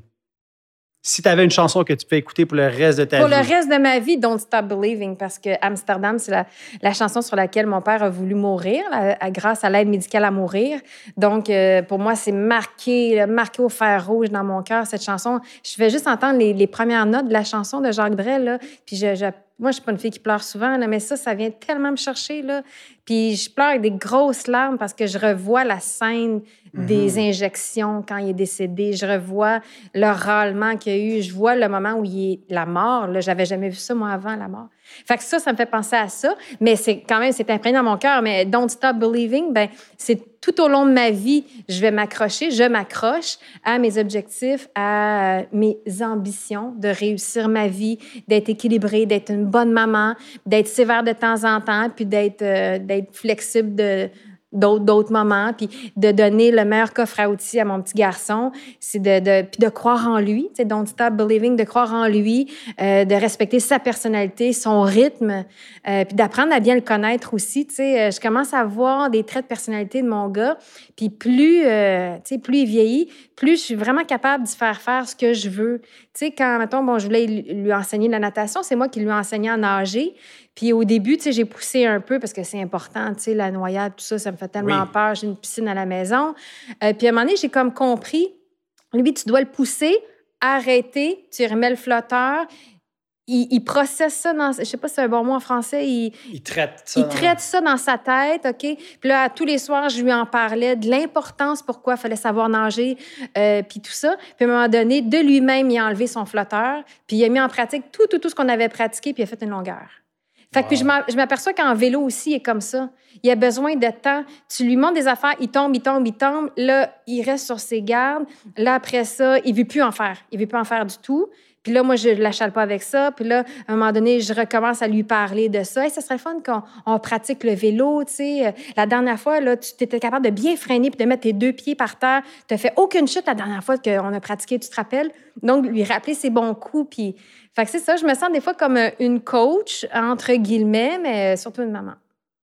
si tu avais une chanson que tu peux écouter pour le reste de ta pour vie. Pour le reste de ma vie, Don't Stop Believing, parce que Amsterdam, c'est la, la chanson sur laquelle mon père a voulu mourir, la, à, grâce à l'aide médicale à mourir. Donc, euh, pour moi, c'est marqué, marqué au fer rouge dans mon cœur, cette chanson. Je vais juste entendre les, les premières notes de la chanson de Jacques Brel, là, puis je, je, moi, je suis pas une fille qui pleure souvent, là, mais ça, ça vient tellement me chercher, là. Puis je pleure avec des grosses larmes parce que je revois la scène mm-hmm. des injections quand il est décédé. Je revois le râlement qu'il y a eu. Je vois le moment où il est la mort. Là, j'avais jamais vu ça, moi, avant la mort. Fait que ça, ça me fait penser à ça. Mais c'est quand même, c'est imprégné dans mon cœur. Mais Don't Stop Believing, ben c'est tout au long de ma vie, je vais m'accrocher, je m'accroche à mes objectifs, à mes ambitions de réussir ma vie, d'être équilibrée, d'être une bonne maman, d'être sévère de temps en temps, puis d'être, euh, d'être flexible de... D'autres, d'autres moments, puis de donner le meilleur coffre à outils à mon petit garçon, c'est de, de, puis de croire en lui, tu sais, Don't Stop Believing, de croire en lui, euh, de respecter sa personnalité, son rythme, euh, puis d'apprendre à bien le connaître aussi, tu sais. Je commence à voir des traits de personnalité de mon gars, puis plus, euh, tu sais, plus il vieillit, plus je suis vraiment capable de faire faire ce que je veux. Tu sais, quand, mettons, bon, je voulais lui enseigner la natation, c'est moi qui lui ai enseigné à nager. Puis au début, tu sais, j'ai poussé un peu parce que c'est important, tu sais, la noyade, tout ça, ça me fait tellement oui. peur. J'ai une piscine à la maison. Euh, puis à un moment donné, j'ai comme compris, lui, tu dois le pousser, arrêter, tu remets le flotteur. Il, il processe ça dans... Je sais pas si c'est un bon mot en français. Il, il traite ça. Il traite ça dans sa tête, OK? Puis là, tous les soirs, je lui en parlais de l'importance pourquoi il fallait savoir nager, euh, puis tout ça. Puis à un moment donné, de lui-même, il a enlevé son flotteur, puis il a mis en pratique tout, tout, tout ce qu'on avait pratiqué, puis il a fait une longueur. Fait que wow. puis je m'aperçois qu'en vélo aussi, il est comme ça. Il a besoin de temps. Tu lui montres des affaires, il tombe, il tombe, il tombe. Là, il reste sur ses gardes. Là, après ça, il ne veut plus en faire. Il ne veut plus en faire du tout. Puis là, moi, je ne l'achale pas avec ça. Puis là, à un moment donné, je recommence à lui parler de ça. Hey, ça serait le fun qu'on on pratique le vélo, tu sais. La dernière fois, là, tu étais capable de bien freiner puis de mettre tes deux pieds par terre. Tu n'as fait aucune chute la dernière fois qu'on a pratiqué, tu te rappelles? Donc, lui rappeler ses bons coups. Puis, fait que c'est ça, je me sens des fois comme une coach, entre guillemets, mais surtout une maman.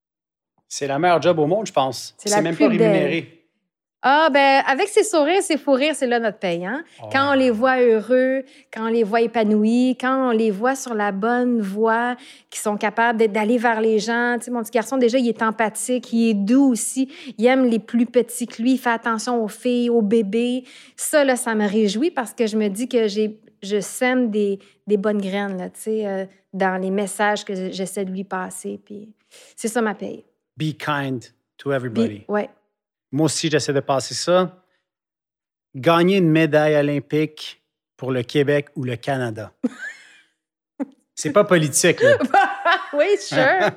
C'est la meilleure job au monde, je pense. C'est, c'est même pas rémunéré. Belle. Ah, ben avec ses sourires, ses fous rires, c'est là notre paye. Hein? Oh. Quand on les voit heureux, quand on les voit épanouis, quand on les voit sur la bonne voie, qui sont capables d'aller vers les gens. Tu sais, mon petit garçon, déjà, il est empathique, il est doux aussi. Il aime les plus petits que lui, il fait attention aux filles, aux bébés. Ça, là, ça me réjouit parce que je me dis que j'ai, je sème des, des bonnes graines, là, tu sais, euh, dans les messages que j'essaie de lui passer. Puis c'est ça ma paye. Be kind to everybody. Oui. Moi aussi, j'essaie de passer ça. Gagner une médaille olympique pour le Québec ou le Canada. C'est pas politique, là. Oui, sure.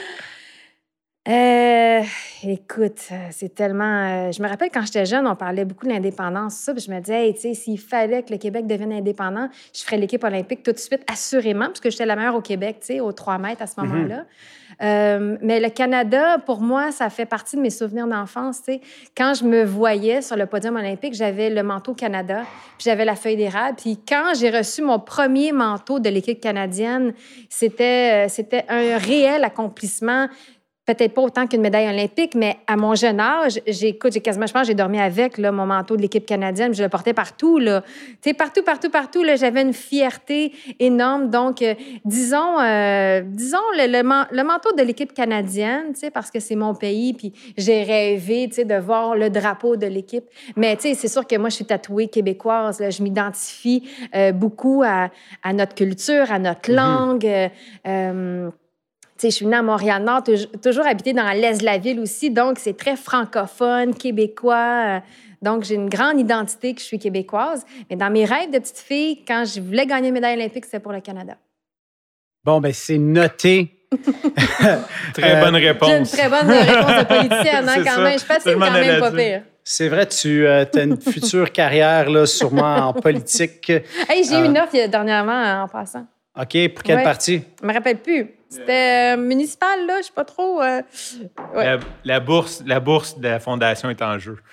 euh, écoute, c'est tellement... Euh, je me rappelle quand j'étais jeune, on parlait beaucoup de l'indépendance, ça, puis je me disais, hey, tu sais, s'il fallait que le Québec devienne indépendant, je ferais l'équipe olympique tout de suite, assurément, parce que j'étais la meilleure au Québec, tu sais, aux trois mètres à ce moment-là. Mm-hmm. Euh, mais le Canada, pour moi, ça fait partie de mes souvenirs d'enfance. Tu sais. Quand je me voyais sur le podium olympique, j'avais le manteau Canada, puis j'avais la feuille d'érable. Puis quand j'ai reçu mon premier manteau de l'équipe canadienne, c'était, c'était un réel accomplissement. Peut-être pas autant qu'une médaille olympique, mais à mon jeune âge, j'ai, écoute, j'ai quasiment, je pense, j'ai dormi avec là, mon manteau de l'équipe canadienne. Je le portais partout, là. Tu sais, partout, partout, partout. Là, j'avais une fierté énorme. Donc, euh, disons, euh, disons le, le, man, le manteau de l'équipe canadienne, tu sais, parce que c'est mon pays, puis j'ai rêvé, tu sais, de voir le drapeau de l'équipe. Mais, tu sais, c'est sûr que moi, je suis tatouée québécoise. Là. Je m'identifie euh, beaucoup à, à notre culture, à notre langue. Mm-hmm. Euh, Je suis née à Montréal-Nord, toujours habitée dans l'est de la ville aussi, donc c'est très francophone, québécois. Donc, j'ai une grande identité que je suis québécoise. Mais dans mes rêves de petite fille, quand je voulais gagner une médaille olympique, c'était pour le Canada. Bon, bien, c'est noté. Très bonne réponse. J'ai une très bonne réponse de politicienne, hein, quand ça. même. Je patine quand même pas pire. C'est vrai, tu euh, as une future carrière, là, sûrement en politique. Hey, j'ai eu euh... une offre dernièrement en passant. OK. Pour quelle Ouais. partie? Je me rappelle plus. C'était euh, municipal, là, je sais pas trop. euh, ouais. La, la bourse, la bourse de la fondation est en jeu.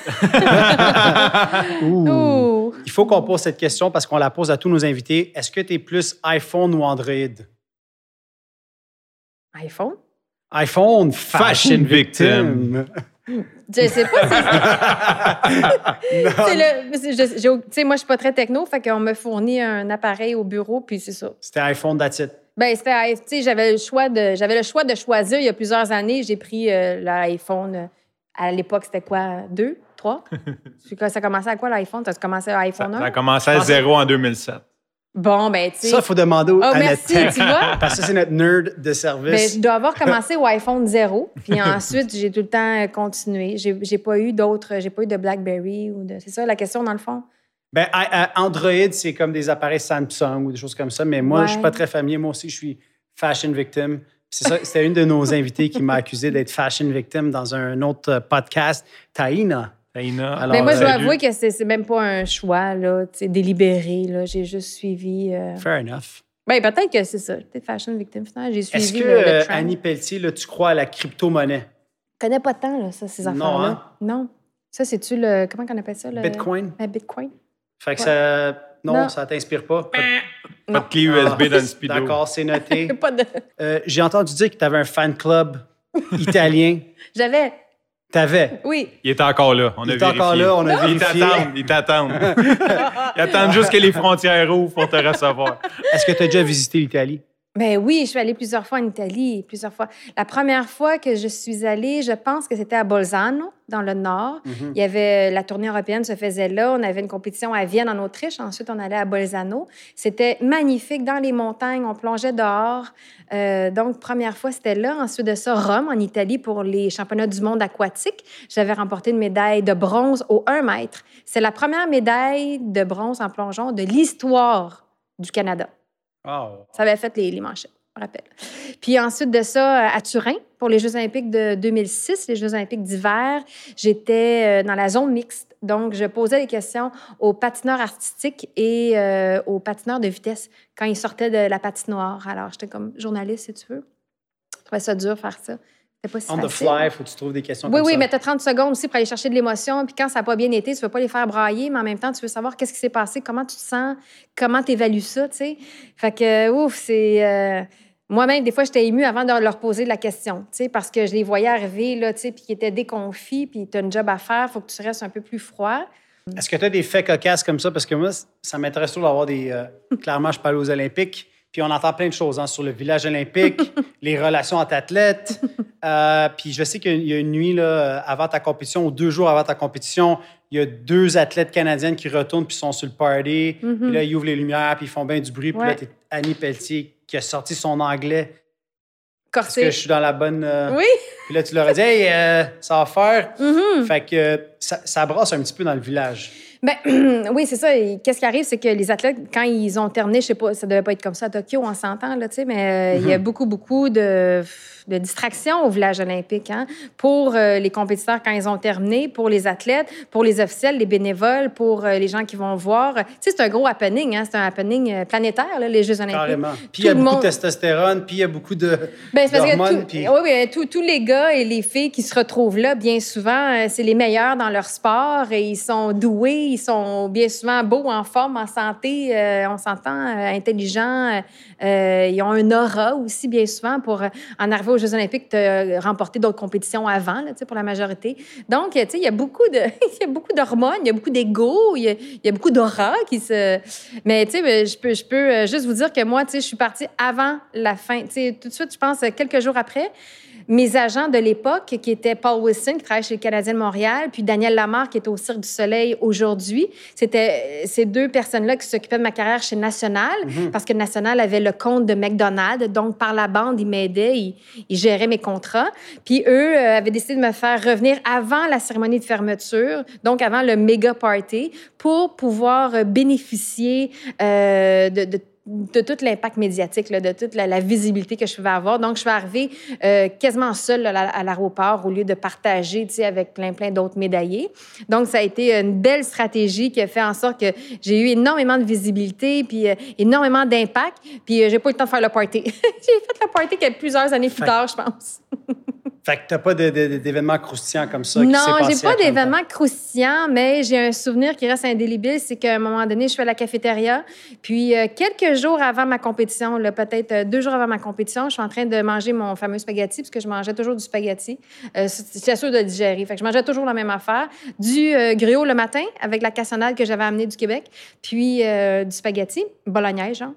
Ouh. Ouh. Il faut qu'on pose cette question parce qu'on la pose à tous nos invités. Est-ce que tu es plus iPhone ou Android? iPhone? iPhone, fashion, Fashion victim. Je sais pas si c'est le. c'est- je- j'ai- Tu sais, moi, je suis pas très techno, fait qu'on me fournit un appareil au bureau, puis c'est ça. C'était iPhone, that's it. Ben, c'était, tu sais, j'avais le choix de, j'avais le choix de choisir. Il y a plusieurs années, j'ai pris euh, l'iPhone. euh, À l'époque, c'était quoi, deux, trois? Puis quand ça commençait à quoi l'iPhone? Ça a commencé à Ça, iPhone ça un? a commencé à zéro en deux mille sept. Bon, ben, tu sais. Ça, il faut demander au- Oh, à merci, notre tech. tu vois? Parce que c'est notre nerd de Ben, service. je dois avoir commencé au iPhone zéro, puis ensuite j'ai tout le temps continué. J'ai, j'ai pas eu d'autres, j'ai pas eu de BlackBerry ou de. C'est ça la question dans le fond. Ben, I- I- Android, c'est comme des appareils Samsung ou des choses comme ça, mais moi, Ouais. je suis pas très familier. Moi aussi, je suis fashion victim. C'est ça, c'était une de nos invités qui m'a accusé d'être fashion victim dans un autre euh, podcast, Taïna. Taïna. Alors, Mais moi, je dois salut. avouer que c'est, c'est même pas un choix là, tu sais, délibéré. Là. J'ai juste suivi. Euh... Fair enough. Ben, peut-être que c'est ça. Peut-être fashion victim. Finalement, j'ai suivi Est-ce que, le, le euh, trend. Annie Pelletier, là, tu crois à la crypto-monnaie? Je connais pas tant, là, ça, ces Non, affaires-là. hein? Non. Ça, c'est-tu le. Comment on appelle ça? Le... Bitcoin? Le Bitcoin. Fait que Ouais. ça... Non, Non. ça t'inspire pas? Pas Non. de clé U S B Ah, dans le speedo. D'accord, c'est noté. Pas de... Euh, j'ai entendu dire que tu avais un fan club italien. J'avais. T'avais. Oui. Il est encore là. On Il a est vérifié. encore là, on a Ils vérifié. t'attendent. Ils t'attendent. Ils attendent juste que les frontières ouvrent pour te recevoir. Est-ce que tu as déjà visité l'Italie? Ben oui, je suis allée plusieurs fois en Italie, plusieurs fois. La première fois que je suis allée, je pense que c'était à Bolzano, dans le nord. Mhm. Il y avait la tournée européenne se faisait là. On avait une compétition à Vienne, en Autriche. Ensuite, on allait à Bolzano. C'était magnifique dans les montagnes. On plongeait dehors. Euh, donc, première fois, c'était là. Ensuite de ça, Rome, en Italie, pour les championnats du monde aquatique. J'avais remporté une médaille de bronze au un mètre. C'est la première médaille de bronze en plongeon de l'histoire du Canada. Oh. Ça avait fait les, les manchettes, je me rappelle. Puis ensuite de ça, à Turin, pour les Jeux olympiques de deux mille six, les Jeux olympiques d'hiver, j'étais euh, dans la zone mixte. Donc, je posais des questions aux patineurs artistiques et euh, aux patineurs de vitesse quand ils sortaient de la patinoire. Alors, j'étais comme journaliste, si tu veux. Je trouvais ça dur faire ça. C'était pas si On the facile. fly, faut que tu trouves des questions Oui, comme oui, ça. mais tu as trente secondes aussi pour aller chercher de l'émotion. Puis quand ça n'a pas bien été, tu ne veux pas les faire brailler, mais en même temps, tu veux savoir qu'est-ce qui s'est passé, comment tu te sens, comment tu évalues ça, tu sais. Fait que, ouf, c'est... euh, Moi-même, des fois, j'étais émue avant de leur poser la question, tu sais, parce que je les voyais arriver, là, tu sais, puis qu'ils étaient déconfits, puis tu as une job à faire, il faut que tu restes un peu plus froid. Est-ce que tu as des faits cocasses comme ça? Parce que moi, ça m'intéresse toujours d'avoir des... euh, clairement, je parle aux Olympiques, puis on entend plein de choses hein, sur le village olympique, les relations entre athlètes. Euh, puis je sais qu'il y a une nuit là, avant ta compétition, ou deux jours avant ta compétition, il y a deux athlètes canadiennes qui retournent puis sont sur le party. Mm-hmm. Puis là, ils ouvrent les lumières, puis ils font bien du bruit. Puis Ouais. là, t'es Annie Pelletier qui a sorti son anglais. Est-ce Corsé. que je suis dans la bonne... euh, Oui. Puis là, tu leur as dit, hey, euh, ça va faire. Mm-hmm. Fait que euh, ça, ça brasse un petit peu dans le village. Ben, oui, c'est ça. Et qu'est-ce qui arrive, c'est que les athlètes, quand ils ont terminé, je sais pas, ça devait pas être comme ça à Tokyo, on s'entend, là, tu sais, mais euh, il y a beaucoup, beaucoup de, de distractions au village olympique, hein, pour euh, les compétiteurs quand ils ont terminé, pour les athlètes, pour les officiels, les bénévoles, pour euh, les gens qui vont voir. Tu sais, c'est un gros happening, hein, c'est un happening euh, planétaire, là, les Jeux olympiques. Carrément. Puis il Tout y a le beaucoup monde- de testostérone, puis il y a beaucoup de Ben, c'est parce que d'hormones. tout- puis- oui, oui, tous- tous les gars et les filles qui se retrouvent là, bien souvent, euh, c'est les meilleurs dans leur sport et ils sont doués, ils sont bien souvent beaux, en forme, en santé, euh, on s'entend, euh, intelligents. euh, euh, ils ont un aura aussi, bien souvent, pour euh, en arriver aux Jeux olympiques, te remporter d'autres compétitions avant, là, tu sais, pour la majorité. Donc, tu sais, il y a beaucoup de, il y a beaucoup d'hormones, il y a beaucoup d'ego, il y a, il y a beaucoup d'aura qui se... Mais, tu sais, je peux, je peux juste vous dire que moi, tu sais, je suis partie avant la fin. Tu sais, tout de suite, je pense, quelques jours après, mes agents de l'époque, qui étaient Paul Wilson, qui travaille chez le Canadien de Montréal, puis Daniel Lamarre, qui est au Cirque du Soleil aujourd'hui, c'était ces deux personnes-là qui s'occupaient de ma carrière chez National, Mm-hmm. parce que National avait le compte de McDonald's. Donc, par la bande, ils m'aidaient, ils, ils géraient mes contrats. Puis eux euh, avaient décidé de me faire revenir avant la cérémonie de fermeture, donc avant le méga party, pour pouvoir euh, bénéficier euh, de, de de tout l'impact médiatique, là, de toute la, la visibilité que je pouvais avoir. Donc, je suis arrivée euh, quasiment seule là, à l'aéroport au lieu de partager, tu sais, avec plein, plein d'autres médaillés. Donc, ça a été une belle stratégie qui a fait en sorte que j'ai eu énormément de visibilité puis euh, énormément d'impact. Puis, euh, j'ai pas eu le temps de faire le party. J'ai fait le party que plusieurs années plus fait... tard, je pense. Fait que t'as pas de, de, d'événements croustillants comme ça non, qui s'est passé? Non, j'ai pas d'événements croustillants, mais j'ai un souvenir qui reste indélébile, c'est qu'à un moment donné, je suis à la cafétéria, puis euh, quelques jours avant ma compétition, là, peut-être euh, deux jours avant ma compétition, je suis en train de manger mon fameux spaghetti, parce que je mangeais toujours du spaghetti. Euh, J'étais sûre de le digérer. Fait que je mangeais toujours la même affaire. Du euh, griot le matin, avec la cassonade que j'avais amenée du Québec, puis euh, du spaghetti, bolognaise, genre.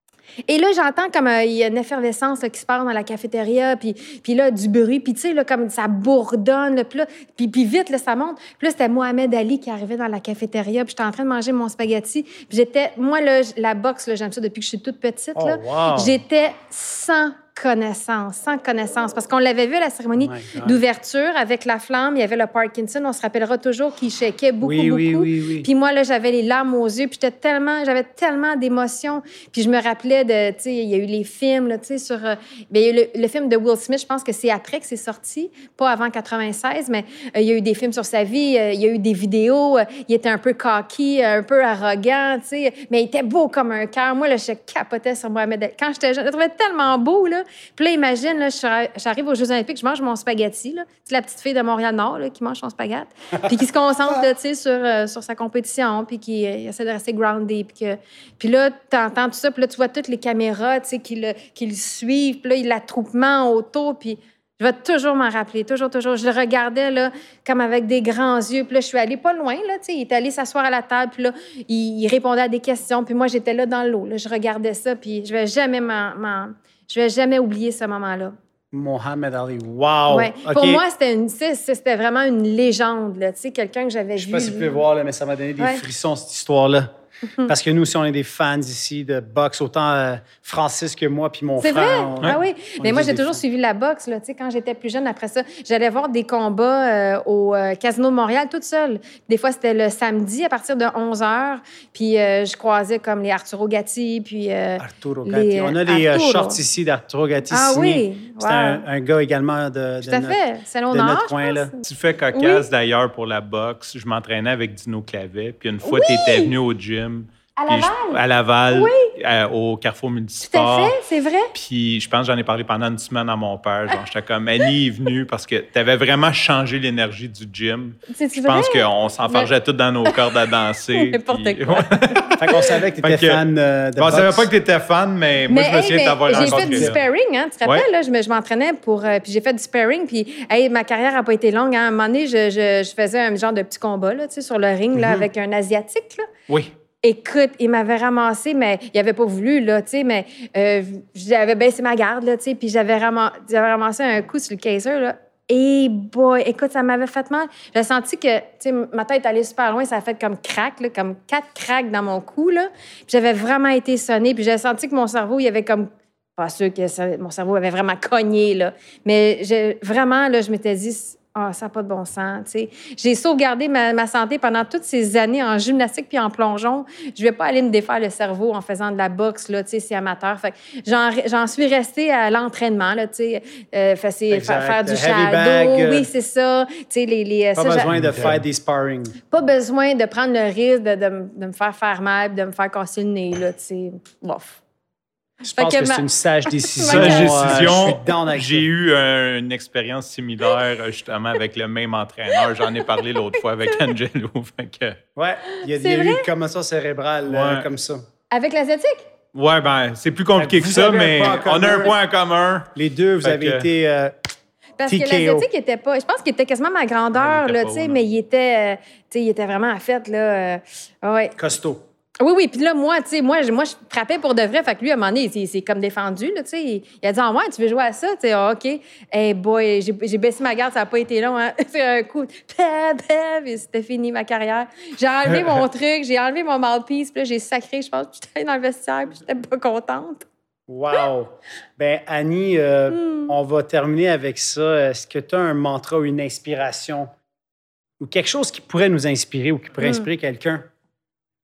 Et là, j'entends comme il euh, y a une effervescence là, qui se passe dans la cafétéria, puis, puis là, du bruit, puis tu sais, là, comme ça bourdonne, là, puis, là, puis, puis vite, là, ça monte. Puis là, c'était Mohamed Ali qui arrivait dans la cafétéria, puis j'étais en train de manger mon spaghetti. Puis j'étais, moi, là, la boxe, là, j'aime ça depuis que je suis toute petite, oh, là. Wow. J'étais sans connaissance, sans connaissance. Parce qu'on l'avait vu à la cérémonie oh d'ouverture avec la flamme, il y avait le Parkinson, on se rappellera toujours qu'il shakeait beaucoup, oui, beaucoup. Oui, oui, oui. Puis moi, là, j'avais les larmes aux yeux, puis j'étais tellement, j'avais tellement d'émotions. Puis je me rappelais de, tu sais, il y a eu les films, là, tu sais, sur... Euh, bien, il y a eu le, le film de Will Smith, je pense que c'est après que c'est sorti, pas avant quatre-vingt-seize, mais euh, il y a eu des films sur sa vie, euh, il y a eu des vidéos, euh, il était un peu cocky, un peu arrogant, tu sais, mais il était beau comme un cœur. Moi, là, je capotais sur Mohamed Ali. Quand j'étais jeune, je le trouvais tellement beau, là. Puis là, imagine, là, j'arrive aux Jeux olympiques, je mange mon spaghetti, là. C'est la petite fille de Montréal-Nord, là, qui mange son spaghetti, puis qui se concentre, là, tu sais, sur, euh, sur sa compétition, puis qui euh, essaie de rester grounded. Puis, que... puis là, tu entends tout ça, puis là, tu vois toutes les caméras, tu sais, qui le, qui le suivent, puis là, il y a l'attroupement autour, puis je vais toujours m'en rappeler, toujours, toujours. Je le regardais, là, comme avec des grands yeux, puis là, je suis allée pas loin, là, tu sais, il est allé s'asseoir à la table, puis là, il, il répondait à des questions, puis moi, j'étais là dans l'eau, là, je regardais ça, puis je vais jamais m'en... Je vais jamais oublier ce moment-là. Mohamed Ali, wow! Ouais. Okay. Pour moi, c'était, une, c'était vraiment une légende, là. Tu sais, quelqu'un que j'avais vu. Je sais pas si vous pouvez voir, là, mais ça m'a donné des ouais. frissons, cette histoire-là. Parce que nous aussi, on est des fans ici de boxe, autant euh, Francis que moi, puis mon c'est frère. C'est vrai? On, ah oui. Mais moi, j'ai toujours fans. suivi la boxe. Là. Tu sais, quand j'étais plus jeune, après ça, j'allais voir des combats euh, au euh, Casino de Montréal toute seule. Des fois, c'était le samedi à partir de onze heures. Puis euh, je croisais comme les Arturo Gatti. Puis, euh, Arturo Gatti. Les, on a les Arturo. shorts ici d'Arturo Gatti ah, signés. Oui? C'est wow. un, un gars également de, de, Tout à notre, fait. C'est de notre coin. Là. Tu fais cocasse oui. d'ailleurs pour la boxe. Je m'entraînais avec Dino Clavet. Puis une fois, oui. tu étais venu au gym. À Laval? Je, à Laval, oui. euh, au Carrefour Multisport. Tout à fait, c'est vrai. Puis je pense que j'en ai parlé pendant une semaine à mon père. Genre, j'étais comme, Annie est venue parce que tu avais vraiment changé l'énergie du gym. C'est-tu je vrai? pense qu'on s'enfargeait mais... tous dans nos cordes à danser. N'importe puis... quoi. Fait qu'on savait que tu étais fan euh, de bon, boxe. On savait pas que tu étais fan, mais, mais moi, je me souviens hey, t'avoir rencontré. J'ai fait du sparring, hein, tu te rappelles? Ouais. Là, je m'entraînais pour... Euh, puis j'ai fait du sparring, puis hey, ma carrière n'a pas été longue. Hein. À un moment donné, je, je, je faisais un genre de petit combat là, sur le ring là, mm-hmm. avec un Asiatique. Là. Oui. Écoute, il m'avait ramassé, mais il n'avait pas voulu, là, tu sais, mais euh, j'avais baissé ma garde, là, tu sais, puis j'avais ramassé, j'avais ramassé un coup sur le kaiser, là. Et boy, écoute, ça m'avait fait mal. J'ai senti que, tu sais, ma tête allait super loin, ça a fait comme crack, là, comme quatre cracks dans mon cou, là. Puis j'avais vraiment été sonnée, puis j'ai senti que mon cerveau, il avait comme... Pas sûr que ça, mon cerveau avait vraiment cogné, là. Mais j'ai, vraiment, là, je m'étais dit... Ah, oh, ça n'a pas de bon sens, tu sais. J'ai sauvegardé ma, ma santé pendant toutes ces années en gymnastique puis en plongeon. Je vais pas aller me défaire le cerveau en faisant de la boxe, là, tu sais, c'est amateur. Fait que j'en, j'en suis restée à l'entraînement, là, tu sais, euh, faire, faire du shadow. Bag, oui, c'est ça. Tu sais, les, les, pas ça, besoin de faire des sparring. Pas besoin de prendre le risque de, de, de me faire faire mal, de me faire casser le nez, là, tu sais. Bof. Je pense que, que ma... c'est une sage décision. Sage décision. Euh, J'ai eu un, une expérience similaire justement avec le même entraîneur. J'en ai parlé l'autre fois avec Angelo. Fait que... Ouais, il y a, il y a eu une commotion cérébrale ouais. euh, comme ça. Avec l'Asiatique? Ouais, ben c'est plus compliqué que ça, mais on a un point en commun. Les deux, vous fait avez que... été... Euh... Parce T K O. Que l'Asiatique était pas... Je pense qu'il était quasiment ma grandeur, là, tu sais, mais il était, euh, il était vraiment à fête, là. Euh, ouais. Costaud. Oui, oui. Puis là, moi, tu sais, moi, moi, je frappais pour de vrai. Fait que lui, à un moment donné, il s'est comme défendu, là, tu sais. Il, il a dit, ah, ouais, tu veux jouer à ça? Tu sais, ah, OK. Hey, boy, j'ai, j'ai baissé ma garde, ça n'a pas été long, hein. C'est un coup, pèp, pèp, et c'était fini ma carrière. J'ai enlevé mon truc, j'ai enlevé mon mouthpiece, puis là, j'ai sacré, je pense, puis j'étais dans le vestiaire, puis j'étais pas contente. Wow! Bien, Annie, euh, mm. on va terminer avec ça. Est-ce que tu as un mantra ou une inspiration ou quelque chose qui pourrait nous inspirer ou qui pourrait mm. inspirer quelqu'un?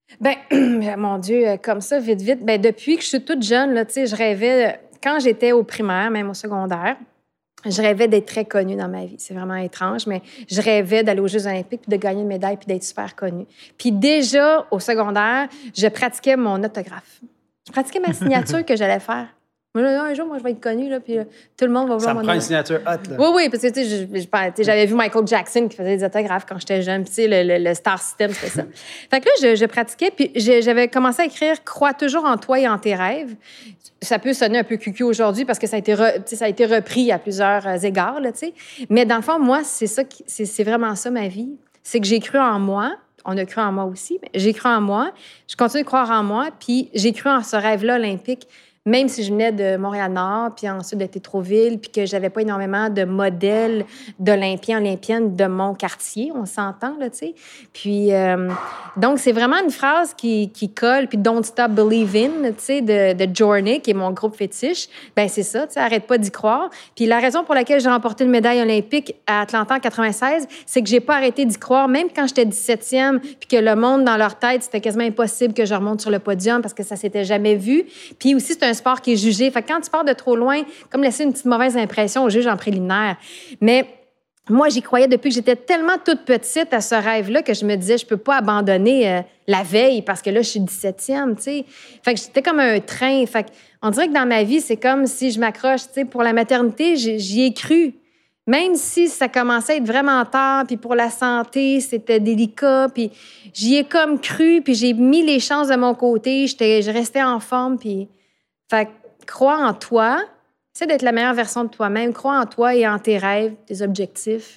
Ben, mon Dieu, comme ça, vite, vite. Ben, depuis que je suis toute jeune, là, tu sais, je rêvais, quand j'étais au primaire, même au secondaire, je rêvais d'être très connue dans ma vie. C'est vraiment étrange, mais je rêvais d'aller aux Jeux olympiques, puis de gagner une médaille, puis d'être super connue. Puis déjà, au secondaire, je pratiquais mon autographe. Je pratiquais ma signature que j'allais faire. Un jour, moi, je vais être connue, là, puis là, tout le monde va vouloir Ça mon me prend une nom. signature hot, là. Oui, oui, parce que, tu sais, je- je- je- j'avais vu Michael Jackson qui faisait des autographes quand j'étais jeune, puis, tu sais, le, le, le Star System, c'était ça. Fait que là, je, je pratiquais, puis je- j'avais commencé à écrire « Crois toujours en toi et en tes rêves ». Ça peut sonner un peu cucu aujourd'hui parce que ça a été, re, tu sais, ça a été repris à plusieurs euh, égards, là, tu sais. Mais dans le fond, moi, c'est ça, qui- c'est c'est vraiment ça, ma vie. C'est que j'ai cru en moi. On a cru en moi aussi, mais j'ai cru en moi. Je continue de croire en moi, puis j'ai cru en ce rêve-là olympique. Même si je venais de Montréal-Nord, puis ensuite de Tétroville, puis que j'avais pas énormément de modèles d'Olympiens, Olympiennes de mon quartier, on s'entend, là, tu sais. Puis, euh, donc, c'est vraiment une phrase qui, qui colle, puis « Don't stop believing », tu sais, de, de Journey, qui est mon groupe fétiche. Ben c'est ça, tu sais, arrête pas d'y croire. Puis la raison pour laquelle j'ai remporté une médaille olympique à Atlanta en quatre-vingt-seize, c'est que j'ai pas arrêté d'y croire, même quand j'étais dix-septième, puis que le monde, dans leur tête, c'était quasiment impossible que je remonte sur le podium parce que ça s'était jamais vu. Puis aussi, c'est un sport qui est jugé. Fait que quand tu pars de trop loin, comme laisser une petite mauvaise impression au juge en préliminaire. Mais moi, j'y croyais depuis que j'étais tellement toute petite à ce rêve-là que je me disais, je peux pas abandonner euh, la veille parce que là, je suis dix-septième, tu sais. Fait que j'étais comme un train. Fait que on dirait que dans ma vie, c'est comme si je m'accroche, tu sais, pour la maternité, j'y ai cru. Même si ça commençait à être vraiment tard, puis pour la santé, c'était délicat, puis j'y ai comme cru, puis j'ai mis les chances de mon côté, j'étais, je restais en forme, puis... Fait que crois en toi, essaie d'être la meilleure version de toi-même, crois en toi et en tes rêves, tes objectifs,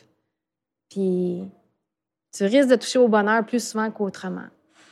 puis tu risques de toucher au bonheur plus souvent qu'autrement.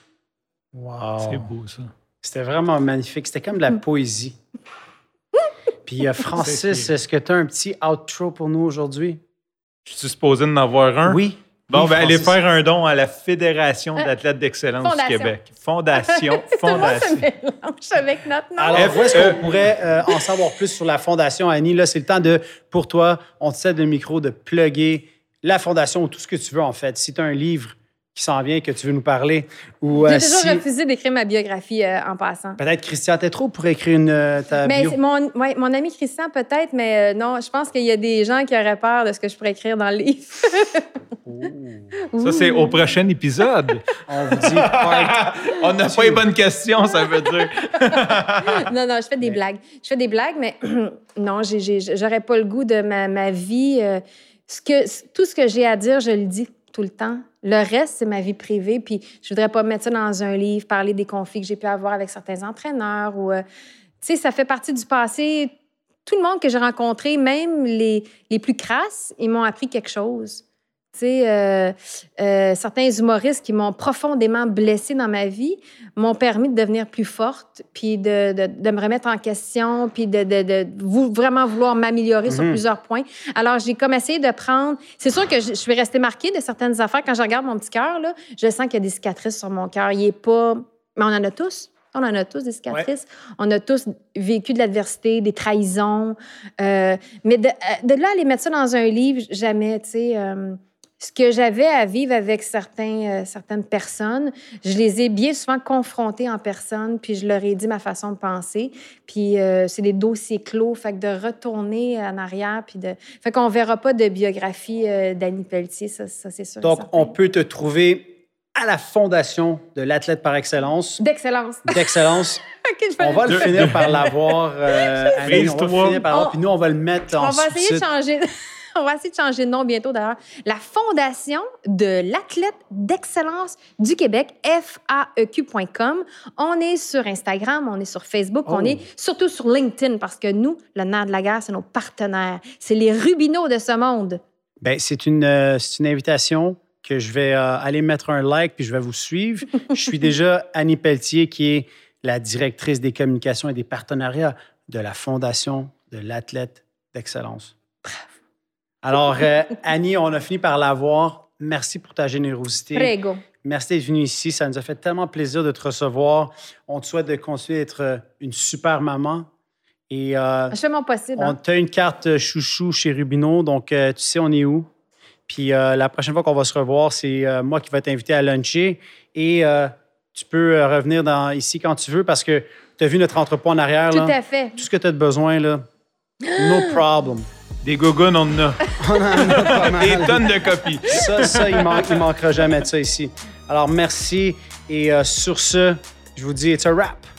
Wow. C'est beau, ça. C'était vraiment magnifique. C'était comme de la poésie. Puis, euh, Francis, est-ce que tu as un petit outro pour nous aujourd'hui? Je suis supposé d'en avoir un? Oui. Bon, oui, ben, allez Francis. faire un don à la Fédération d'athlètes d'excellence Fondation. du Québec. Fondation. Tout le monde se Fondation. mélange avec notre nom. Alors, où est-ce qu'on pourrait euh, en savoir plus sur la Fondation, Annie? Là, c'est le temps de, pour toi, on te cède le micro, de plugger la Fondation ou tout ce que tu veux, en fait. Si tu as un livre qui s'en vient, que tu veux nous parler, ou J'ai euh, toujours si... refusé d'écrire ma biographie euh, en passant. Peut-être Christian Tétrault pourrait écrire une, euh, ta Mais bio. c'est mon, ouais, mon ami Christian, peut-être, mais euh, non, je pense qu'il y a des gens qui auraient peur de ce que je pourrais écrire dans le livre. Ça, c'est au prochain épisode. On vous dit... part- On n'a pas les bonnes questions, ça veut dire. non, non, je fais des blagues. Je fais des blagues, mais non, j'ai, j'ai, j'aurais pas le goût de ma, ma vie. euh, ce que, tout ce que j'ai à dire, je le dis tout le temps. Le reste, c'est ma vie privée, puis je voudrais pas mettre ça dans un livre, parler des conflits que j'ai pu avoir avec certains entraîneurs. Ou, euh, tu sais, ça fait partie du passé. Tout le monde que j'ai rencontré, même les, les plus crasses, ils m'ont appris quelque chose. Tu sais, euh, euh, certains humoristes qui m'ont profondément blessée dans ma vie m'ont permis de devenir plus forte, puis de, de, de me remettre en question, puis de, de, de vou- vraiment vouloir m'améliorer sur plusieurs points. Alors, j'ai comme essayé de prendre... C'est sûr que je, je suis restée marquée de certaines affaires. Quand je regarde mon petit cœur, là, je sens qu'il y a des cicatrices sur mon cœur. Il est pas... Mais on en a tous. On en a tous des cicatrices. Ouais. On a tous vécu de l'adversité, des trahisons. Euh, mais de, de là, aller mettre ça dans un livre, jamais, tu sais... Euh, ce que j'avais à vivre avec certains, euh, certaines personnes, je les ai bien souvent confrontées en personne, puis je leur ai dit ma façon de penser. Puis euh, c'est des dossiers clos, fait que de retourner en arrière, puis de... Fait qu'on verra pas de biographie euh, d'Annie Pelletier, ça, ça c'est sûr. Donc, on peut te trouver à la Fondation de l'athlète par excellence. D'excellence. D'excellence. Okay, on va le finir par l'avoir, euh, Annie, on va le finir par l'avoir, on... puis nous, on va le mettre en On va essayer sous-titre. de changer... On va essayer de changer de nom bientôt, d'ailleurs. La Fondation de l'athlète d'excellence du Québec, F A E Q point com. On est sur Instagram, on est sur Facebook, Oh. on est surtout sur LinkedIn parce que nous, le nerf de la guerre, c'est nos partenaires. C'est les Rubino de ce monde. Bien, c'est une, euh, c'est une invitation que je vais euh, aller mettre un like puis je vais vous suivre. Je suis déjà Annie Pelletier, qui est la directrice des communications et des partenariats de la Fondation de l'athlète d'excellence. Bravo. Alors, euh, Annie, on a fini par l'avoir. Merci pour ta générosité. Prego. Merci d'être venue ici. Ça nous a fait tellement plaisir de te recevoir. On te souhaite de continuer d'être une super maman. Et, euh, Je fais mon possible. on Hein? t'a une carte chouchou chez Rubino, donc euh, tu sais on est où. Puis euh, la prochaine fois qu'on va se revoir, c'est euh, moi qui vais t'inviter à luncher. Et euh, tu peux euh, revenir dans, ici quand tu veux parce que tu as vu notre entrepôt en arrière. Tout là. à fait. Tout ce que tu as de besoin, là, no problem. Des gogoons, on en a. On en a pas mal. Des tonnes de copies. Ça, ça, il ne il manquera jamais de ça ici. Alors, merci. Et euh, sur ce, je vous dis, it's a wrap.